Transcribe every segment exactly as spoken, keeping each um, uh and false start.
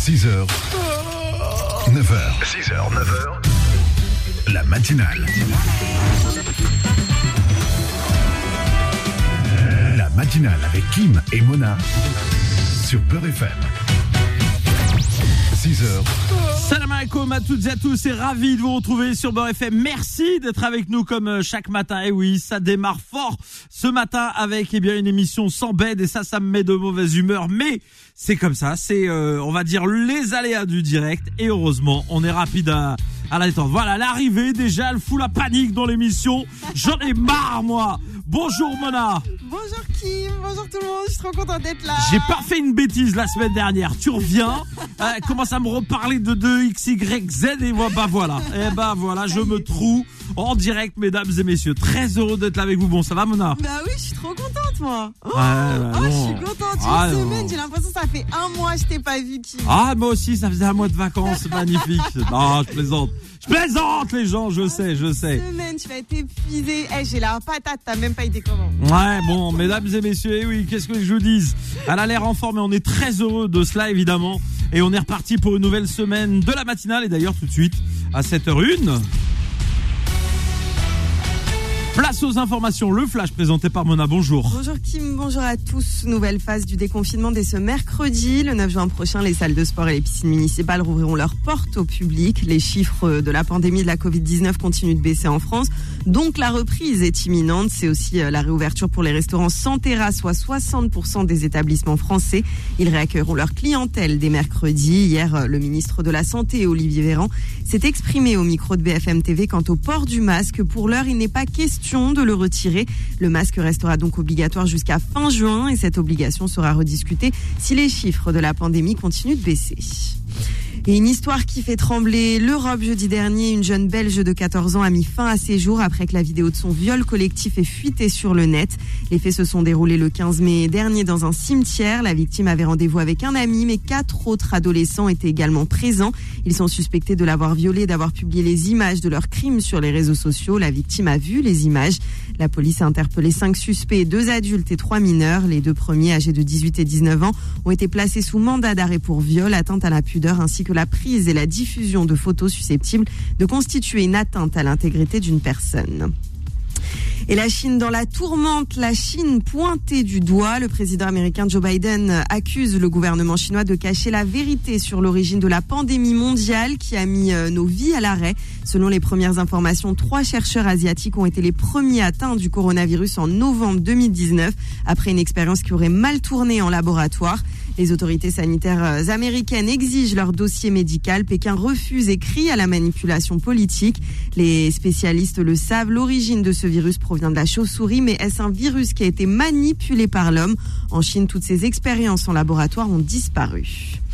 six heures, neuf heures. six heures, neuf heures. La matinale. La matinale avec Kim et Mona sur Beurre F M. six heures. Salam alaikum à toutes et à tous et ravi de vous retrouver sur Beurre F M. Merci d'être avec nous comme chaque matin. Et oui, ça démarre fort ce matin avec eh bien une émission sans bed et ça, ça me met de mauvaise humeur. Mais c'est comme ça, c'est euh, on va dire les aléas du direct et heureusement on est rapide à, à la détente. Voilà, l'arrivée déjà, elle fout la panique dans l'émission. J'en ai marre moi. Bonjour Mona. Bonjour Kim, bonjour tout le monde, je suis trop contente d'être là. J'ai pas fait une bêtise la semaine dernière. Tu reviens, euh, commence à me reparler de deux X Y Z et bah, bah voilà. Et bah voilà, je me trouve en direct, mesdames et messieurs. Très heureux d'être là avec vous. Bon, ça va Mona? Bah oui, je suis trop contente moi. Oh, ouais, bah, oh non. je suis contente. Une ah, semaine, non. J'ai l'impression que ça fait un mois je t'ai pas vu Kim. Ah, moi aussi, ça faisait un mois de vacances, magnifique. Non, je plaisante. Je plaisante les gens, je sais, je sais. Une semaine, tu vas être épuisé. Hey, j'ai la patate, t'as même pas idée comment. Ouais, bon, mesdames et messieurs, eh oui, qu'est-ce que je vous dise? Elle a l'air en forme et on est très heureux de cela, évidemment. Et on est reparti pour une nouvelle semaine de la matinale. Et d'ailleurs, tout de suite, à sept heures zéro un. Place aux informations, le flash présenté par Mona, bonjour. Bonjour Kim, bonjour à tous. Nouvelle phase du déconfinement dès ce mercredi. Le neuf juin prochain, les salles de sport et les piscines municipales rouvriront leurs portes au public. Les chiffres de la pandémie de la covid dix-neuf continuent de baisser en France. Donc la reprise est imminente. C'est aussi la réouverture pour les restaurants sans terrasse, soit soixante pour cent des établissements français. Ils réaccueilleront leur clientèle dès mercredi. Hier, le ministre de la Santé, Olivier Véran, s'est exprimé au micro de B F M T V quant au port du masque. Pour l'heure, il n'est pas question de le retirer. Le masque restera donc obligatoire jusqu'à fin juin et cette obligation sera rediscutée si les chiffres de la pandémie continuent de baisser. Et une histoire qui fait trembler l'Europe jeudi dernier. Une jeune Belge de quatorze ans a mis fin à ses jours après que la vidéo de son viol collectif ait fuité sur le net. Les faits se sont déroulés le quinze mai dernier dans un cimetière. La victime avait rendez-vous avec un ami, mais quatre autres adolescents étaient également présents. Ils sont suspectés de l'avoir violée et d'avoir publié les images de leur crime sur les réseaux sociaux. La victime a vu les images. La police a interpellé cinq suspects, deux adultes et trois mineurs. Les deux premiers, âgés de dix-huit et dix-neuf ans, ont été placés sous mandat d'arrêt pour viol, atteinte à la pudeur ainsi que la prise et la diffusion de photos susceptibles de constituer une atteinte à l'intégrité d'une personne. Et la Chine dans la tourmente, la Chine pointée du doigt. Le président américain Joe Biden accuse le gouvernement chinois de cacher la vérité sur l'origine de la pandémie mondiale qui a mis nos vies à l'arrêt. Selon les premières informations, trois chercheurs asiatiques ont été les premiers atteints du coronavirus en novembre deux mille dix-neuf, après une expérience qui aurait mal tourné en laboratoire. Les autorités sanitaires américaines exigent leur dossier médical. Pékin refuse et crie à la manipulation politique. Les spécialistes le savent, l'origine de ce virus provient de la chauve-souris, mais est-ce un virus qui a été manipulé par l'homme? En Chine, toutes ces expériences en laboratoire ont disparu.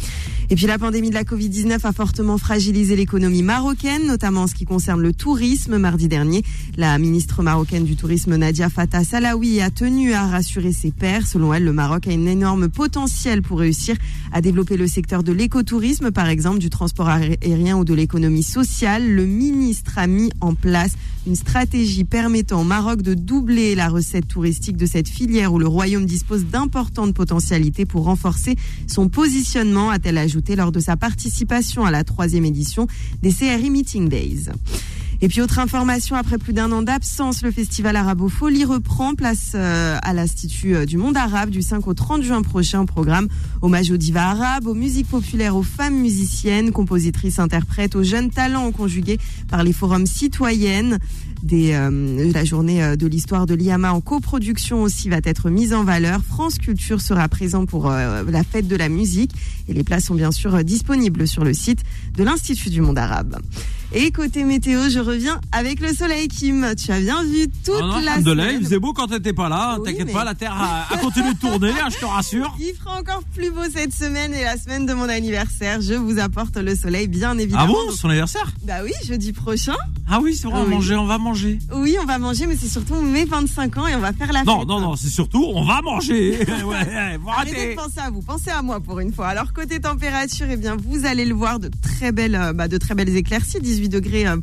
Et puis la pandémie de la covid dix-neuf a fortement fragilisé l'économie marocaine, notamment en ce qui concerne le tourisme. Mardi dernier, la ministre marocaine du tourisme Nadia Fattah Salaoui a tenu à rassurer ses pairs. Selon elle, le Maroc a un énorme potentiel pour réussir à développer le secteur de l'écotourisme, par exemple du transport aérien ou de l'économie sociale. Le ministre a mis en place une stratégie permettant au Maroc de doubler la recette touristique de cette filière où le royaume dispose d'importantes potentialités pour renforcer son positionnement, a-t-elle ajouté lors de sa participation à la troisième édition des C R I Meeting Days. Et puis autre information, après plus d'un an d'absence, le festival Arabofolie reprend place euh, à l'Institut du Monde Arabe du cinq au trente juin prochain. Au programme, hommage aux divas arabes, aux musiques populaires, aux femmes musiciennes, compositrices, interprètes, aux jeunes talents conjugués par les forums citoyennes. Des, euh, la journée de l'histoire de l'I A M A en coproduction aussi va être mise en valeur. France Culture sera présent pour euh, la fête de la musique et les places sont bien sûr disponibles sur le site de l'Institut du Monde Arabe. Et côté météo, je reviens avec le soleil, Kim. Tu as bien vu toute oh non, la de semaine. Il faisait beau quand t'étais pas là. Oui, T'inquiète mais... pas, la Terre a, a continué de tourner, hein, je te rassure. Il fera encore plus beau cette semaine et la semaine de mon anniversaire. Je vous apporte le soleil, bien évidemment. Ah bon, son anniversaire? Bah oui, jeudi prochain. Ah oui, c'est vrai, on va oui. manger, on va manger. Oui, on va manger, mais c'est surtout mes vingt-cinq ans et on va faire la non, fête. Non, non, non, c'est surtout, on va manger. ouais, ouais, arrêtez de penser à vous, pensez à moi pour une fois. Alors, côté température, eh bien, vous allez le voir, de très belles, bah, de très belles éclaircies, dix-huit degrés. Euh,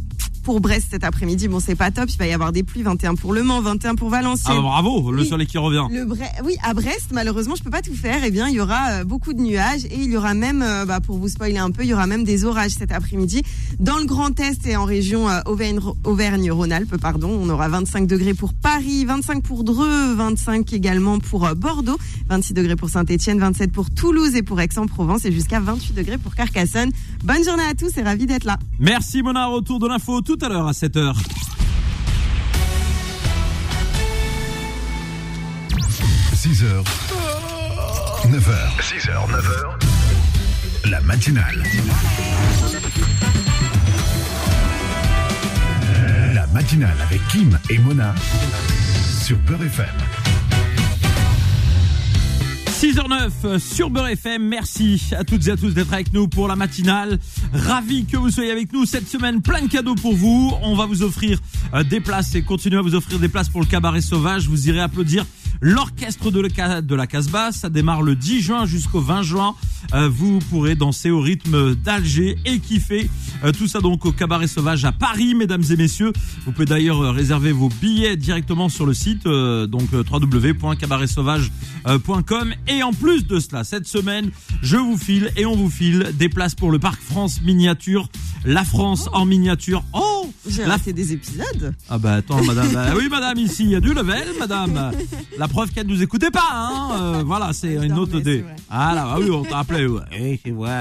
pour Brest cet après-midi. Bon, c'est pas top, il va y avoir des pluies, vingt et un pour Le Mans, vingt et un pour Valenciennes. Ah bah bravo, le oui. soleil qui revient. Le Bre- oui, à Brest, malheureusement, je peux pas tout faire. Eh bien, il y aura euh, beaucoup de nuages et il y aura même, euh, bah, pour vous spoiler un peu, il y aura même des orages cet après-midi. Dans le Grand Est et en région euh, Auvergne, Auvergne-Rhône-Alpes, pardon, on aura vingt-cinq degrés pour Paris, vingt-cinq pour Dreux, vingt-cinq également pour euh, Bordeaux, vingt-six degrés pour Saint-Étienne, vingt-sept pour Toulouse et pour Aix-en-Provence et jusqu'à vingt-huit degrés pour Carcassonne. Bonne journée à tous et ravi d'être là. Merci Mona, retour de l'info tout à l'heure à sept heures. six heures, neuf heures. six heures, neuf heures. La matinale. La matinale avec Kim et Mona sur Beurre F M. six heures neuf sur Beurre F M. Merci à toutes et à tous d'être avec nous pour la matinale. Ravi que vous soyez avec nous cette semaine. Plein de cadeaux pour vous. On va vous offrir des places et continuer à vous offrir des places pour le cabaret sauvage. Vous irez applaudir l'orchestre de, le, de la Casbah. Ça démarre le dix juin jusqu'au vingt juin. Euh, vous pourrez danser au rythme d'Alger et kiffer. Euh, tout ça donc au cabaret sauvage à Paris, mesdames et messieurs. Vous pouvez d'ailleurs euh, réserver vos billets directement sur le site, euh, donc euh, w w w point cabaret sauvage point com. Et en plus de cela, cette semaine, je vous file et on vous file des places pour le Parc France Miniature. La France en miniature. Oh, j'ai la... raté des épisodes. Ah bah attends, madame. Bah, oui, madame, ici, il y a du level, madame. La preuve qu'elle ne nous écoutait pas, hein. Euh, voilà, c'est je une dormais, autre des. Ah là, ah oui, on t'a appelé. Ouais. Oui, c'est moi.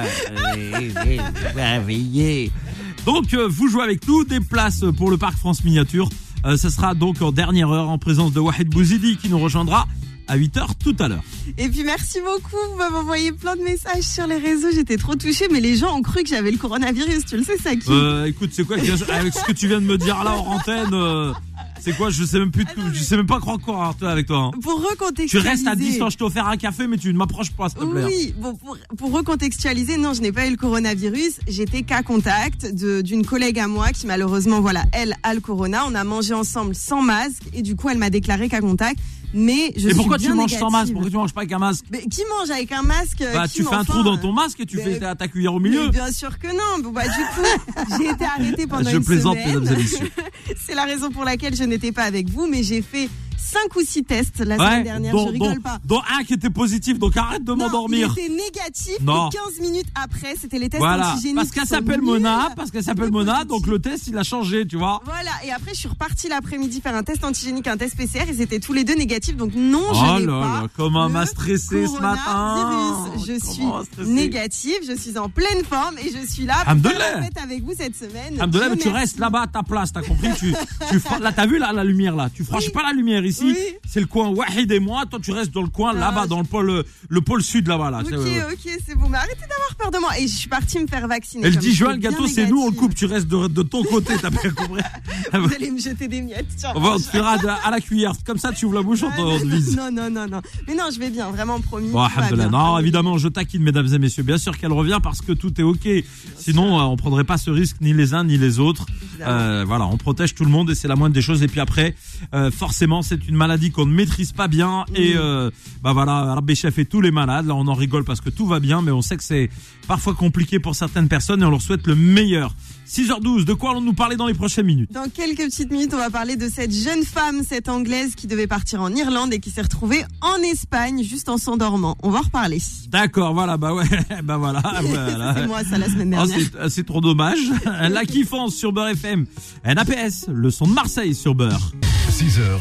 Réveillé. Donc, euh, vous jouez avec nous des places pour le Parc France Miniature. Euh, ça sera donc en dernière heure en présence de Wahed Bouzidi qui nous rejoindra à huit heures tout à l'heure. Et puis merci beaucoup, vous m'avez envoyé plein de messages sur les réseaux, j'étais trop touchée, mais les gens ont cru que j'avais le coronavirus, tu le sais ça qui euh, Écoute, c'est quoi avec ce que tu viens de me dire là en antenne euh, c'est quoi? Je sais même plus, ah non, mais... je sais même pas croire quoi avec toi. Hein. Pour recontextualiser. Tu restes à distance, je t'ai offert un café, mais tu ne m'approches pas, s'il te plaît. Oui, bon, pour, pour recontextualiser, non, je n'ai pas eu le coronavirus. J'étais cas contact de, d'une collègue à moi qui malheureusement, voilà, elle a le corona. On a mangé ensemble sans masque et du coup, elle m'a déclaré cas contact. Mais je et pourquoi suis tu bien manges négative. sans masque? Pourquoi tu manges pas avec un masque? Mais qui mange avec un masque? Bah, tu fais un trou dans ton masque et tu mais... fais ta, ta cuillère au milieu. Mais bien sûr que non. Bon, bah, du coup, j'ai été arrêtée pendant je une plaisante, semaine. mesdames et messieurs. C'est la raison pour laquelle je n'étais pas avec vous, mais j'ai fait cinq ou six tests la ouais, semaine dernière, dont, je rigole dont, pas. Dont un qui était positif, donc arrête de non, m'endormir. Il était négatif non. et quinze minutes après, c'était les tests voilà. antigéniques. Parce qu'elle s'appelle Mona, parce qu'elle s'appelle Mona, donc le test il a changé, tu vois. Voilà, et après je suis repartie l'après-midi faire un test antigénique, un test P C R, ils étaient tous les deux négatifs, donc non, je oh n'ai là pas. Là, comment m'a stressé ce matin. Je suis négative, je suis en pleine forme et je suis là pour faire la fête avec vous cette semaine. Alhamdoulilah, mais tu restes là-bas à ta place, t'as compris? tu, tu, là, t'as vu là, la lumière là? Tu franchis oui. pas la lumière ici. Oui. C'est le coin Wahid et moi. Toi, tu restes dans le coin ah, là-bas, je... dans le pôle, le pôle sud là-bas. Là. Ok, euh... ok, c'est bon. Mais arrêtez d'avoir peur de moi. Et je suis partie me faire vacciner. Et le dix juin, le gâteau, c'est nous, on le coupe. Tu restes de, de ton côté, t'as bien compris? Vous allez me jeter des miettes. On va te faire à la cuillère. Comme ça, tu ouvres la bouche, on te vise. Non, non, non, non. Mais non, je vais bien, vraiment promis. Bon, alhamdoulilah. Non, évidemment, je taquine, mesdames et messieurs. Bien sûr qu'elle revient parce que tout est ok. Bien Sinon, euh, on prendrait pas ce risque, ni les uns, ni les autres. Euh, voilà, on protège tout le monde et c'est la moindre des choses. Et puis après, euh, forcément, c'est une maladie qu'on ne maîtrise pas bien. Mmh. Et euh, bah voilà, Rabbi Chef et tous les malades. Là, on en rigole parce que tout va bien, mais on sait que c'est parfois compliqué pour certaines personnes et on leur souhaite le meilleur. six heures douze, de quoi allons-nous parler dans les prochaines minutes? Dans quelques petites minutes, on va parler de cette jeune femme, cette Anglaise qui devait partir en Irlande et qui s'est retrouvée en Espagne juste en s'endormant. On va en reparler. D'accord, voilà, bah ouais, bah voilà. voilà. C'est moi ça la semaine dernière. Oh, c'est, c'est trop dommage. La kiffance sur Beurre F M. N A P S, le son de Marseille sur Beurre. six heures,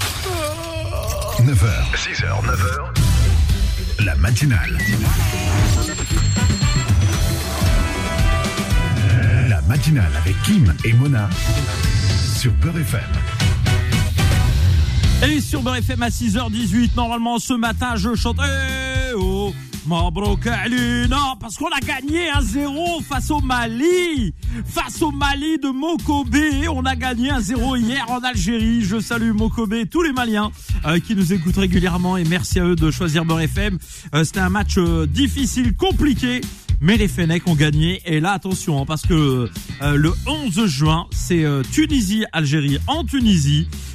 neuf heures. six heures, neuf heures. La matinale. La matinale avec Kim et Mona sur Beurre F M. Et sur Beurre F M à six heures dix-huit, normalement ce matin je chante eh oh Mabrouk Alina parce qu'on a gagné un zéro face au Mali. Face au Mali de Mokobé, on a gagné un zéro hier en Algérie. Je salue Mokobé et tous les Maliens euh, qui nous écoutent régulièrement et merci à eux de choisir Beurre F M. Euh, c'était un match euh, difficile, compliqué. Mais les Fennecs ont gagné et là attention hein, parce que euh, le onze juin c'est euh, Tunisie-Algérie en Tunisie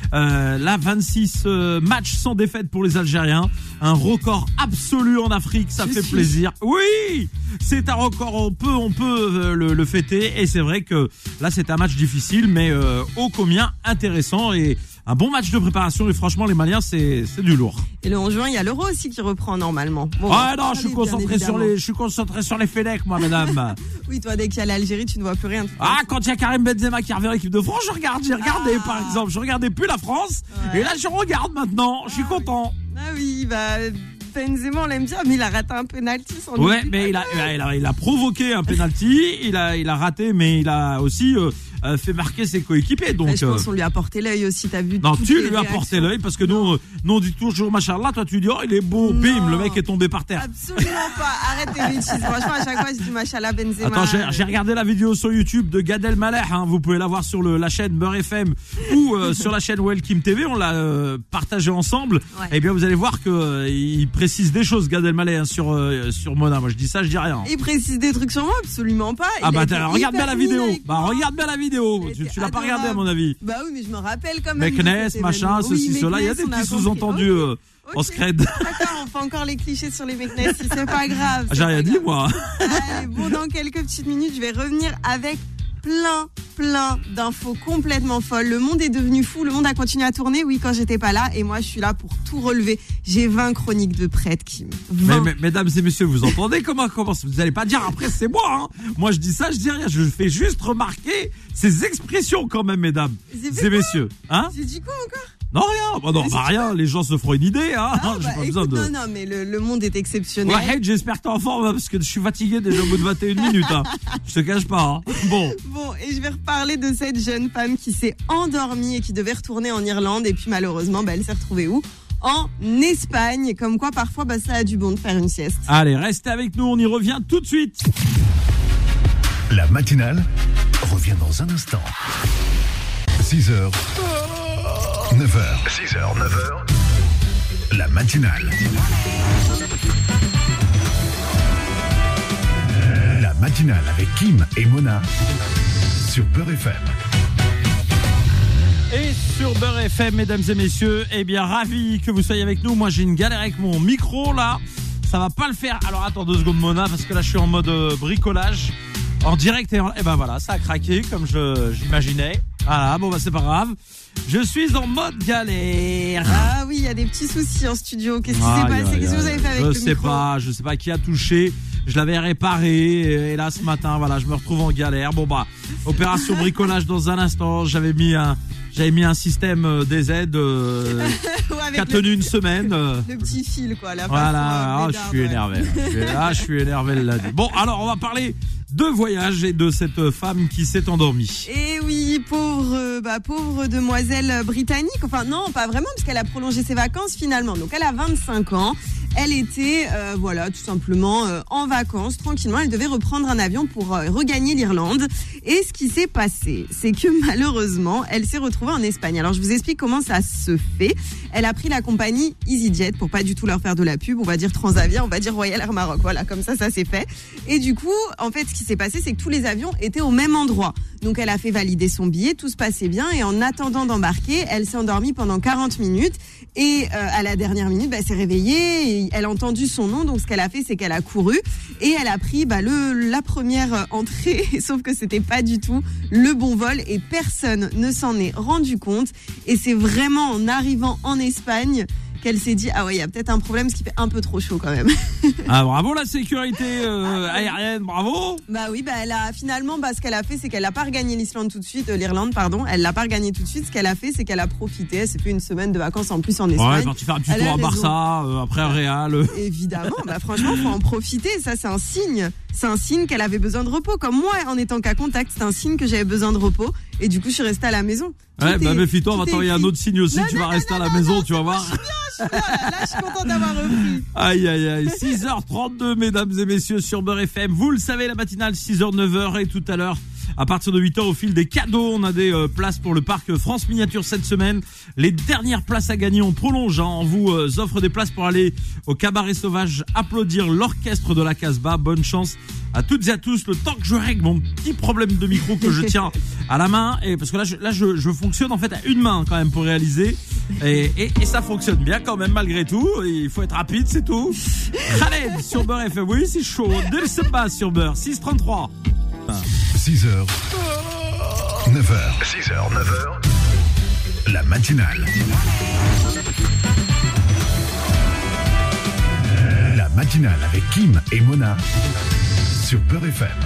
Euh, là, vingt-six euh, matchs sans défaite pour les Algériens. Un record absolu en Afrique, ça Je fait suis... plaisir. Oui, c'est un record, on peut, on peut euh, le, le fêter. Et c'est vrai que là, c'est un match difficile, mais euh, ô combien intéressant et un bon match de préparation. Et franchement, les Maliens, c'est, c'est du lourd. Et le onze juin, il y a l'Euro aussi qui reprend normalement. Bon, ah non, je suis concentré sur les, je suis concentré sur les Fennecs, moi, madame. Oui, toi, dès qu'il y a l'Algérie, tu ne vois plus rien. Ah, quand il y a Karim Benzema qui revient à l'équipe de France, je regarde, j'ai regardé, ah. par exemple. Je regardais plus la France. Ouais. Et là, je regarde maintenant. Je suis ah, content. Oui. Ah oui, bah, Benzema, on l'aime bien, mais il a raté un penalty sans doute. Ouais, mais il a, il a, il a, il a provoqué un penalty. il a, il a raté, mais il a aussi, euh, Euh, fait marquer ses coéquipiers. Donc, ouais, je pense qu'on lui a porté l'œil aussi, t'as vu. Non, tu lui as porté l'œil parce que nous, euh, nous on dit toujours machallah, toi tu dis oh il est beau, non. Bim, le mec est tombé par terre. Absolument pas, arrête tes bêtises. Franchement, à chaque fois je dis machallah Benzema. Attends, j'ai, j'ai regardé la vidéo sur YouTube de Gad Elmaleh, hein, vous pouvez la voir sur le, la chaîne Beurre F M ou euh, sur la chaîne Welkim T V, on l'a euh, partagé ensemble. Ouais. Et bien vous allez voir que euh, il précise des choses Gad Elmaleh hein, sur euh, sur Mona. Moi je dis ça, je dis rien. Il précise des trucs sur moi, absolument pas. Ah il bah regarde bien la vidéo. Bah regarde bien la vidéo. Tu, tu l'as pas regardé à mon avis. Bah oui, mais je me rappelle quand même. Meknès, machin, ceci, oui, cela. Il y a des petits sous-entendus okay. euh, okay. en scred. D'accord, on fait encore les clichés sur les Meknès, c'est pas grave. J'ai rien dit, moi. Allez, bon, dans quelques petites minutes, je vais revenir avec plein, plein d'infos complètement folles. Le monde est devenu fou, le monde a continué à tourner, oui, quand j'étais pas là, et moi, je suis là pour tout relever. J'ai vingt chroniques de prête, Kim. Mais, mais, mesdames et messieurs, vous entendez comment, comment, vous allez pas dire après, c'est moi, hein. Moi, je dis ça, je dis rien, je fais juste remarquer ces expressions quand même, mesdames et messieurs. Hein? J'ai dit quoi encore? Non, rien. Bah non, bah rien. Les gens se feront une idée, hein. Ah, J'ai bah, pas écoute, besoin de... Non, non, mais le, le monde est exceptionnel. Ouais, j'espère que t'es en forme, hein, parce que je suis fatigué déjà au bout de vingt et une minutes, hein. Je te cache pas, hein. Bon. Bon, et je vais reparler de cette jeune femme qui s'est endormie et qui devait retourner en Irlande. Et puis, malheureusement, bah, elle s'est retrouvée où? En Espagne. Comme quoi, parfois, bah, ça a du bon de faire une sieste. Allez, restez avec nous. On y revient tout de suite. La matinale revient dans un instant. six heures. neuf heures. six heures, neuf heures. La matinale. La matinale avec Kim et Mona sur Beurre F M. Et sur Beurre F M, mesdames et messieurs, eh bien, ravi que vous soyez avec nous. Moi, j'ai une galère avec mon micro, là. Ça va pas le faire. Alors, attends deux secondes, Mona, parce que là, je suis en mode euh, bricolage. En direct et en... Eh ben voilà, ça a craqué, comme je, j'imaginais. Voilà, bon bah c'est pas grave. Je suis en mode galère. Ah oui, il y a des petits soucis en studio. Qu'est-ce qui ah, s'est passé? Qu'est-ce que vous avez fait avec je le micro? Je sais pas, je sais pas qui a touché. Je l'avais réparé et là ce matin, voilà, je me retrouve en galère. Bon bah, opération bricolage dans un instant. J'avais mis un, j'avais mis un système D Z euh, qui a tenu le, une semaine. Le petit fil quoi. La voilà, oh, je suis énervé. Là. Là, je suis énervé là. Bon, alors on va parler de voyage et de cette femme qui s'est endormie. Et oui, pauvre, bah, pauvre demoiselle britannique. Enfin non, pas vraiment, puisqu'elle a prolongé ses vacances finalement. Donc elle a vingt-cinq ans. Elle était, euh, voilà, tout simplement euh, en vacances, tranquillement. Elle devait reprendre un avion pour euh, regagner l'Irlande. Et ce qui s'est passé, c'est que malheureusement, elle s'est retrouvée en Espagne. Alors, je vous explique comment ça se fait. Elle a pris la compagnie EasyJet, pour pas du tout leur faire de la pub. On va dire Transavia, on va dire Royal Air Maroc. Voilà, comme ça, ça s'est fait. Et du coup, en fait, ce qui s'est passé, c'est que tous les avions étaient au même endroit. Donc, elle a fait valider son billet, tout se passait bien. Et en attendant d'embarquer, elle s'est endormie pendant quarante minutes. Et euh, à la dernière minute, bah, elle s'est réveillée. Et elle a entendu son nom, donc ce qu'elle a fait, c'est qu'elle a couru et elle a pris bah, le, la première entrée, sauf que c'était pas du tout le bon vol et personne ne s'en est rendu compte. Et c'est vraiment en arrivant en Espagne qu'elle s'est dit ah ouais, il y a peut-être un problème, ce qui fait un peu trop chaud quand même. Ah bravo la sécurité euh, aérienne, bravo. Bah oui, bah elle a finalement bah ce qu'elle a fait, c'est qu'elle a pas regagné l'Islande tout de suite, euh, l'Irlande pardon, elle l'a pas regagné tout de suite. Ce qu'elle a fait, c'est qu'elle a profité, elle s'est fait une semaine de vacances en plus en Espagne. Ouais, parti faire un petit tour à Barça, euh, après à Real. Euh. Évidemment, bah franchement, faut en profiter, ça c'est un signe. C'est un signe qu'elle avait besoin de repos. Comme moi, en étant cas contact, c'est un signe que j'avais besoin de repos. Et du coup, je suis restée à la maison. Tout ouais, bah méfie-toi, on va t'envoyer un autre signe aussi. Non, tu non, vas non, rester à la non, maison, non, tu vas voir. Je suis bien, je suis là, là, je suis contente d'avoir repris. Aïe, aïe, aïe. six heures trente-deux, mesdames et messieurs, sur Beurre F M. Vous le savez, la matinale, six heures, neuf heures. Et tout à l'heure, À partir de huit heures, au fil des cadeaux, on a des euh, places pour le parc France Miniature cette semaine. Les dernières places à gagner, on prolonge. Hein. On vous euh, offre des places pour aller au Cabaret Sauvage applaudir l'orchestre de la Casbah. Bonne chance à toutes et à tous. Le temps que je règle mon petit problème de micro que je tiens à la main, et parce que là, je, là, je, je fonctionne en fait à une main quand même pour réaliser, et, et, et ça fonctionne bien quand même malgré tout. Il faut être rapide, c'est tout. Khaled sur Beurre F M, oui c'est chaud. Delsemba sur Beurre, six trente-trois. six heures, neuf heures. six heures, neuf heures. La matinale. La matinale avec Kim et Mona sur Beurre F M.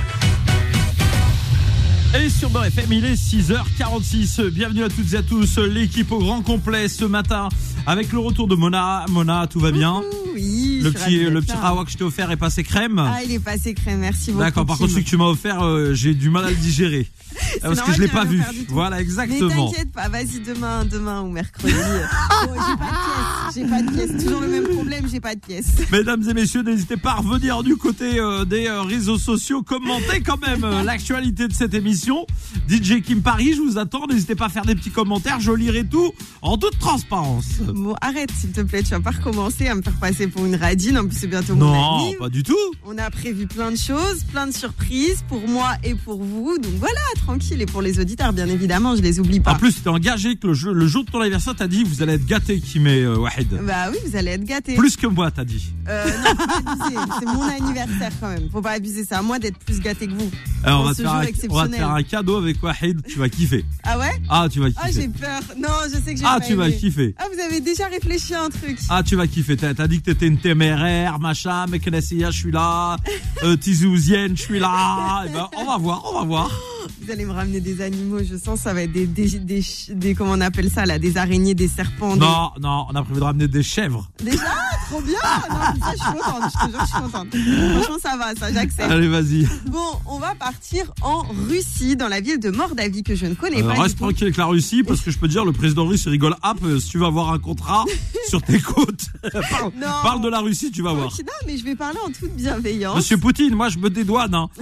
Et sur Beurre F M, il est six heures quarante-six. Bienvenue à toutes et à tous. L'équipe au grand complet ce matin avec le retour de Mona. Mona, tout va bien? Oui, le petit, le petit rawa que je t'ai offert est passé crème. Ah, il est passé crème, merci beaucoup. D'accord, par contre, celui que tu m'as offert, euh, j'ai du mal à le digérer. Parce que je l'ai pas vu. Voilà, exactement. Mais t'inquiète pas, vas-y demain, demain ou mercredi. Oh, j'ai pas de pièces, j'ai pas de pièces. Toujours le même problème, j'ai pas de pièces. Mesdames et messieurs, n'hésitez pas à revenir du côté euh, des euh, réseaux sociaux, commentez quand même euh, l'actualité de cette émission. D J Kim Paris, je vous attends. N'hésitez pas à faire des petits commentaires, je lirai tout en toute transparence. Bon, arrête s'il te plaît, tu vas pas recommencer à me faire passer pour une radine. En plus, c'est bientôt mon anniversaire. Non, pas du tout. On a prévu plein de choses, plein de surprises pour moi et pour vous. Donc voilà, tranquille. Et pour les auditeurs, bien évidemment, je les oublie pas. En plus, tu t'es engagé que le, jeu, le jour de ton anniversaire, t'as dit vous allez être gâtés, Kim et euh, Wahed. Bah oui, vous allez être gâtés. Plus que moi, t'as dit. Euh, non, faut pas abuser. C'est mon anniversaire quand même. Faut pas abuser. C'est à moi d'être plus gâté que vous. Alors, on, va te faire un, on va te faire un cadeau avec Wahed. Tu vas kiffer. Ah ouais? Ah, tu vas kiffer. Ah, j'ai peur. Non, je sais que j'ai Ah, pas tu aimé. vas kiffer. Ah, vous avez déjà réfléchi à un truc. Ah, tu vas kiffer. T'as, t'as dit que t'étais une téméraire, machin, Meknessia, je suis là. Euh, Tizouzienne, je suis là. Eh ben, on va voir, on va voir. Vous allez me ramener des animaux, je sens ça va être des, des, des, des comment on appelle ça là, des araignées, des serpents. Non, des... non, on a prévu de ramener des chèvres. Déjà, trop bien. Non, ça, je suis contente, je te jure, je suis contente. Franchement, ça va, ça, j'accepte. Allez, vas-y. Bon, on va partir en Russie, dans la ville de Mordavie que je ne connais euh, pas. Reste tranquille avec la Russie, parce que je peux te dire, le président russe il rigole. Hop, si tu vas avoir un contrat sur tes côtes, parle, parle de la Russie, tu vas voir. Non, mais je vais parler en toute bienveillance. Monsieur Poutine, moi je me dédouane. Hein.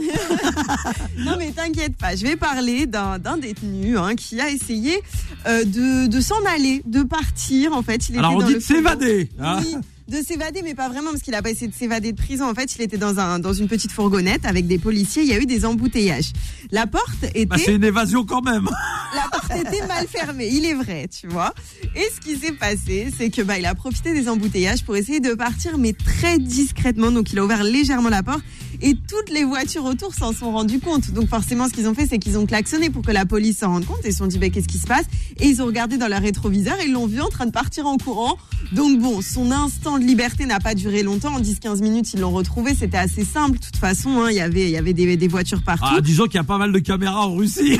Non, mais t'inquiète pas, je vais parler d'un, d'un détenu hein, qui a essayé euh, de, de s'en aller, de partir en fait. Il Alors était on dans dit le de s'évader. Hein. Oui, de s'évader, mais pas vraiment parce qu'il a pas essayé de s'évader de prison. En fait, il était dans un dans une petite fourgonnette avec des policiers. Il y a eu des embouteillages. La porte était. Bah, c'est une évasion quand même. La porte était mal fermée, il est vrai, tu vois. Et ce qui s'est passé, c'est que bah il a profité des embouteillages pour essayer de partir, mais très discrètement. Donc il a ouvert légèrement la porte. Et toutes les voitures autour s'en sont rendues compte. Donc forcément, ce qu'ils ont fait, c'est qu'ils ont klaxonné pour que la police s'en rende compte. Et ils se sont dit, bah, qu'est-ce qui se passe? Et ils ont regardé dans leur rétroviseur et ils l'ont vu en train de partir en courant. Donc bon, son instant de liberté n'a pas duré longtemps. En dix à quinze minutes, ils l'ont retrouvé. C'était assez simple. De toute façon, hein, il y avait, il y avait des, des voitures partout. Ah, disons qu'il y a pas mal de caméras en Russie.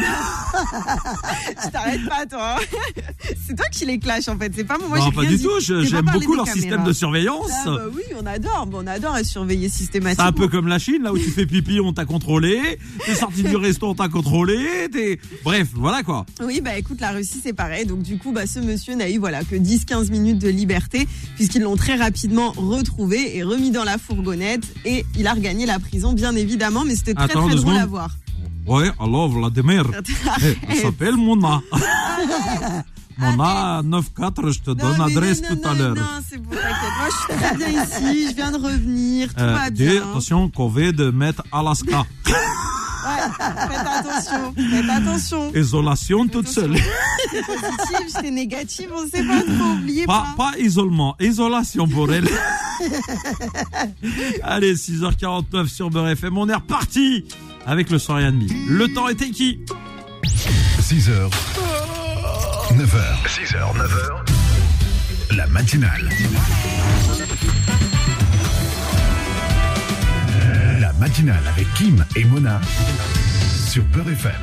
Je t'arrête pas, toi. C'est toi qui les clash, en fait. C'est pas moi. Moi non, j'ai pas rien du dit. tout. Je, j'aime beaucoup leur caméras. système de surveillance. Ah, bah oui, on adore. Bon, on adore être surveillé systématiquement. C'est un peu comme la Chine, là où tu fais pipi, on t'a contrôlé. T'es sorti du resto, on t'a contrôlé. T'es... Bref, voilà quoi. Oui, bah écoute, la Russie, c'est pareil. Donc du coup, bah ce monsieur n'a eu voilà que dix à quinze minutes de liberté puisqu'ils l'ont très rapidement retrouvé et remis dans la fourgonnette et il a regagné la prison, bien évidemment. Mais c'était très Attends, très drôle secondes. à voir. Ouais, alors Vladimir, hey, il s'appelle Mona. Mona neuf quatre, je te donne l'adresse tout à l'heure. Non, c'est bon, t'inquiète. Moi, je suis très bien ici, je viens de revenir, tout euh, va dis, bien. attention, Covid, mettre Alaska. Ouais, faites attention, faites attention. Isolation toute seule. C'est positif, c'est négatif, on sait pas trop, oubliez pas. Pas, pas isolement, isolation pour elle. Allez, six heures quarante-neuf sur Beurre F M, on est reparti avec le soir et demi. Le temps était qui? six heures, neuf heures. six heures, neuf heures. La matinale. La matinale avec Kim et Mona sur Beurre F M.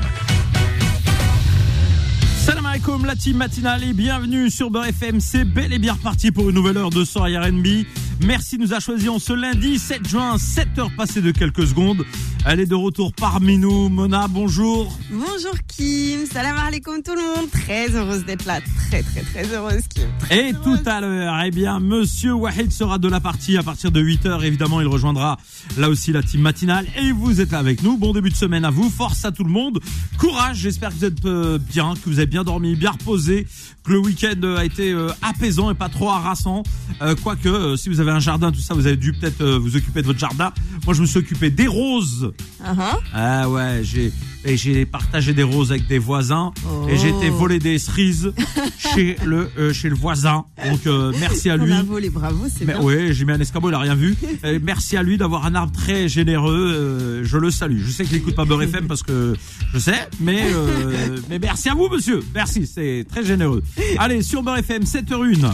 Salam alaikum, la team matinale et bienvenue sur Beurre F M. C'est bel et bien reparti pour une nouvelle heure de soirée R and B. Merci de nous a choisi en ce lundi sept juin, sept heures passées de quelques secondes. Elle est de retour parmi nous. Mona, bonjour. Bonjour Kim, salam alaikum tout le monde. Très heureuse d'être là, très très très heureuse Kim. Très Et heureuse. tout à l'heure, eh bien, Monsieur Wahid sera de la partie à partir de huit heures. Évidemment, il rejoindra là aussi la team matinale. Et vous êtes là avec nous. Bon début de semaine à vous. Force à tout le monde. Courage. J'espère que vous êtes euh, bien, que vous avez bien dormi, bien reposé, que le week-end a été euh, apaisant et pas trop harassant. Euh, quoique, euh, si vous avez un jardin, tout ça, vous avez dû peut-être euh, vous occuper de votre jardin. Moi, je me suis occupé des roses. Uh-huh. Ah ouais, j'ai et j'ai partagé des roses avec des voisins oh. et j'ai été volé des cerises chez le euh, chez le voisin. Donc euh, merci à lui. On a volé, bravo, c'est Mais bien. oui, j'ai mis un escabeau, il a rien vu. Et merci à lui d'avoir un arbre très généreux. Euh, je le salue. Je sais qu'il écoute pas Beurre F M parce que je sais, mais euh, mais merci à vous, monsieur. Merci, c'est très généreux. Allez, sur Beurre F M, sept heures zéro un.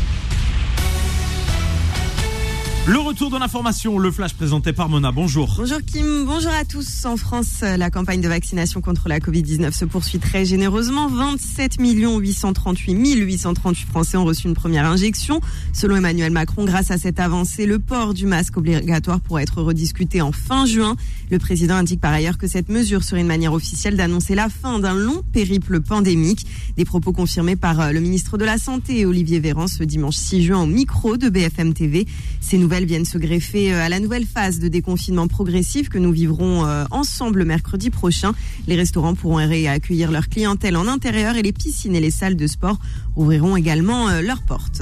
Le retour de l'information, le flash présenté par Mona. Bonjour. Bonjour Kim, bonjour à tous. En France, la campagne de vaccination contre la covid dix-neuf se poursuit très généreusement. vingt-sept millions huit cent trente-huit mille huit cent trente-huit Français ont reçu une première injection. Selon Emmanuel Macron, grâce à cette avancée, le port du masque obligatoire pourra être rediscuté en fin juin. Le président indique par ailleurs que cette mesure serait une manière officielle d'annoncer la fin d'un long périple pandémique. Des propos confirmés par le ministre de la Santé, Olivier Véran, ce dimanche six juin au micro de B F M T V. Ces nouvelles viennent se greffer à la nouvelle phase de déconfinement progressif que nous vivrons ensemble mercredi prochain. Les restaurants pourront réaccueillir leur clientèle en intérieur et les piscines et les salles de sport ouvriront également leurs portes.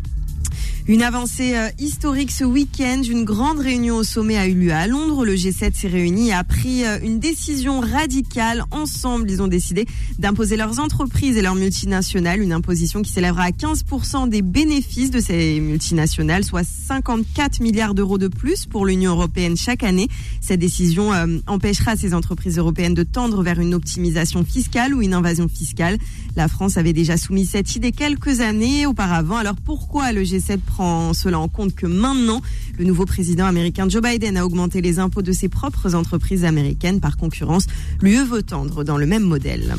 Une avancée euh, historique ce week-end. Une grande réunion au sommet a eu lieu à Londres. Le G sept s'est réuni et a pris euh, une décision radicale. Ensemble, ils ont décidé d'imposer leurs entreprises et leurs multinationales. Une imposition qui s'élèvera à quinze pour cent des bénéfices de ces multinationales, soit cinquante-quatre milliards d'euros de plus pour l'Union européenne chaque année. Cette décision euh, empêchera ces entreprises européennes de tendre vers une optimisation fiscale ou une invasion fiscale. La France avait déjà soumis cette idée quelques années auparavant. Alors pourquoi le G sept prend cela en compte que maintenant, le nouveau président américain Joe Biden a augmenté les impôts de ses propres entreprises américaines. Par concurrence, l'U E veut tendre dans le même modèle.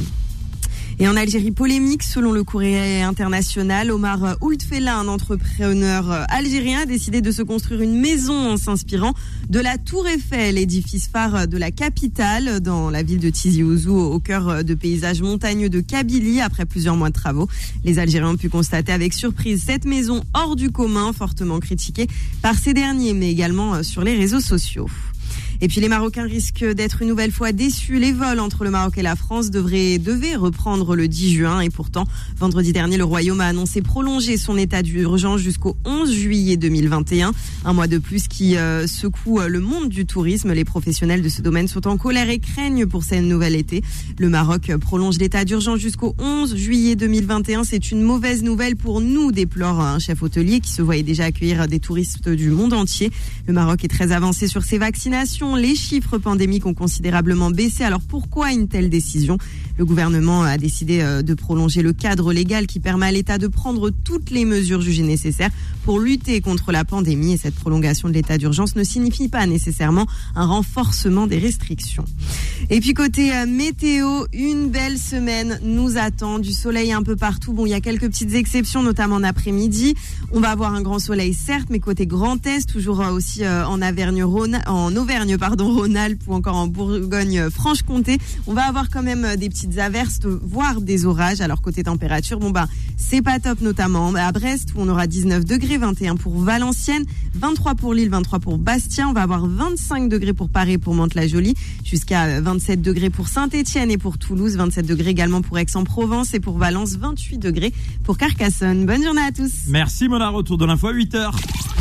Et en Algérie, polémique, selon le Courrier international, Omar Oultfella, un entrepreneur algérien, a décidé de se construire une maison en s'inspirant de la Tour Eiffel, édifice phare de la capitale, dans la ville de Tizi Ouzou, au cœur de paysages montagneux de Kabylie. Après plusieurs mois de travaux, les Algériens ont pu constater avec surprise cette maison hors du commun, fortement critiquée par ces derniers, mais également sur les réseaux sociaux. Et puis les Marocains risquent d'être une nouvelle fois déçus. Les vols entre le Maroc et la France devraient, devaient reprendre le dix juin. Et pourtant, vendredi dernier, le Royaume a annoncé prolonger son état d'urgence jusqu'au onze juillet deux mille vingt et un. Un mois de plus qui euh, secoue le monde du tourisme. Les professionnels de ce domaine sont en colère et craignent pour cette nouvelle été. Le Maroc prolonge l'état d'urgence jusqu'au onze juillet deux mille vingt et un. C'est une mauvaise nouvelle pour nous, déplore un chef hôtelier qui se voyait déjà accueillir des touristes du monde entier. Le Maroc est très avancé sur ses vaccinations. Les chiffres pandémiques ont considérablement baissé. Alors pourquoi une telle décision ? Le gouvernement a décidé de prolonger le cadre légal qui permet à l'État de prendre toutes les mesures jugées nécessaires pour lutter contre la pandémie. Et cette prolongation de l'état d'urgence ne signifie pas nécessairement un renforcement des restrictions. Et puis côté météo, une belle semaine nous attend. Du soleil un peu partout. Bon, il y a quelques petites exceptions, notamment en après-midi. On va avoir un grand soleil, certes, mais côté Grand Est, toujours aussi en Auvergne-Rhône, en Auvergne, pardon, Rhône-Alpes ou encore en Bourgogne-Franche-Comté. On va avoir quand même des petites averses, voire des orages. Alors côté température, bon bah c'est pas top, notamment à Brest où on aura dix-neuf degrés, vingt et un pour Valenciennes, vingt-trois pour Lille, vingt-trois pour Bastia. On va avoir vingt-cinq degrés pour Paris et pour Mantes-la-Jolie, jusqu'à vingt-sept degrés pour Saint-Étienne et pour Toulouse, vingt-sept degrés également pour Aix-en-Provence et pour Valence, vingt-huit degrés pour Carcassonne. Bonne journée à tous. Merci Mona, retour de l'info à huit heures.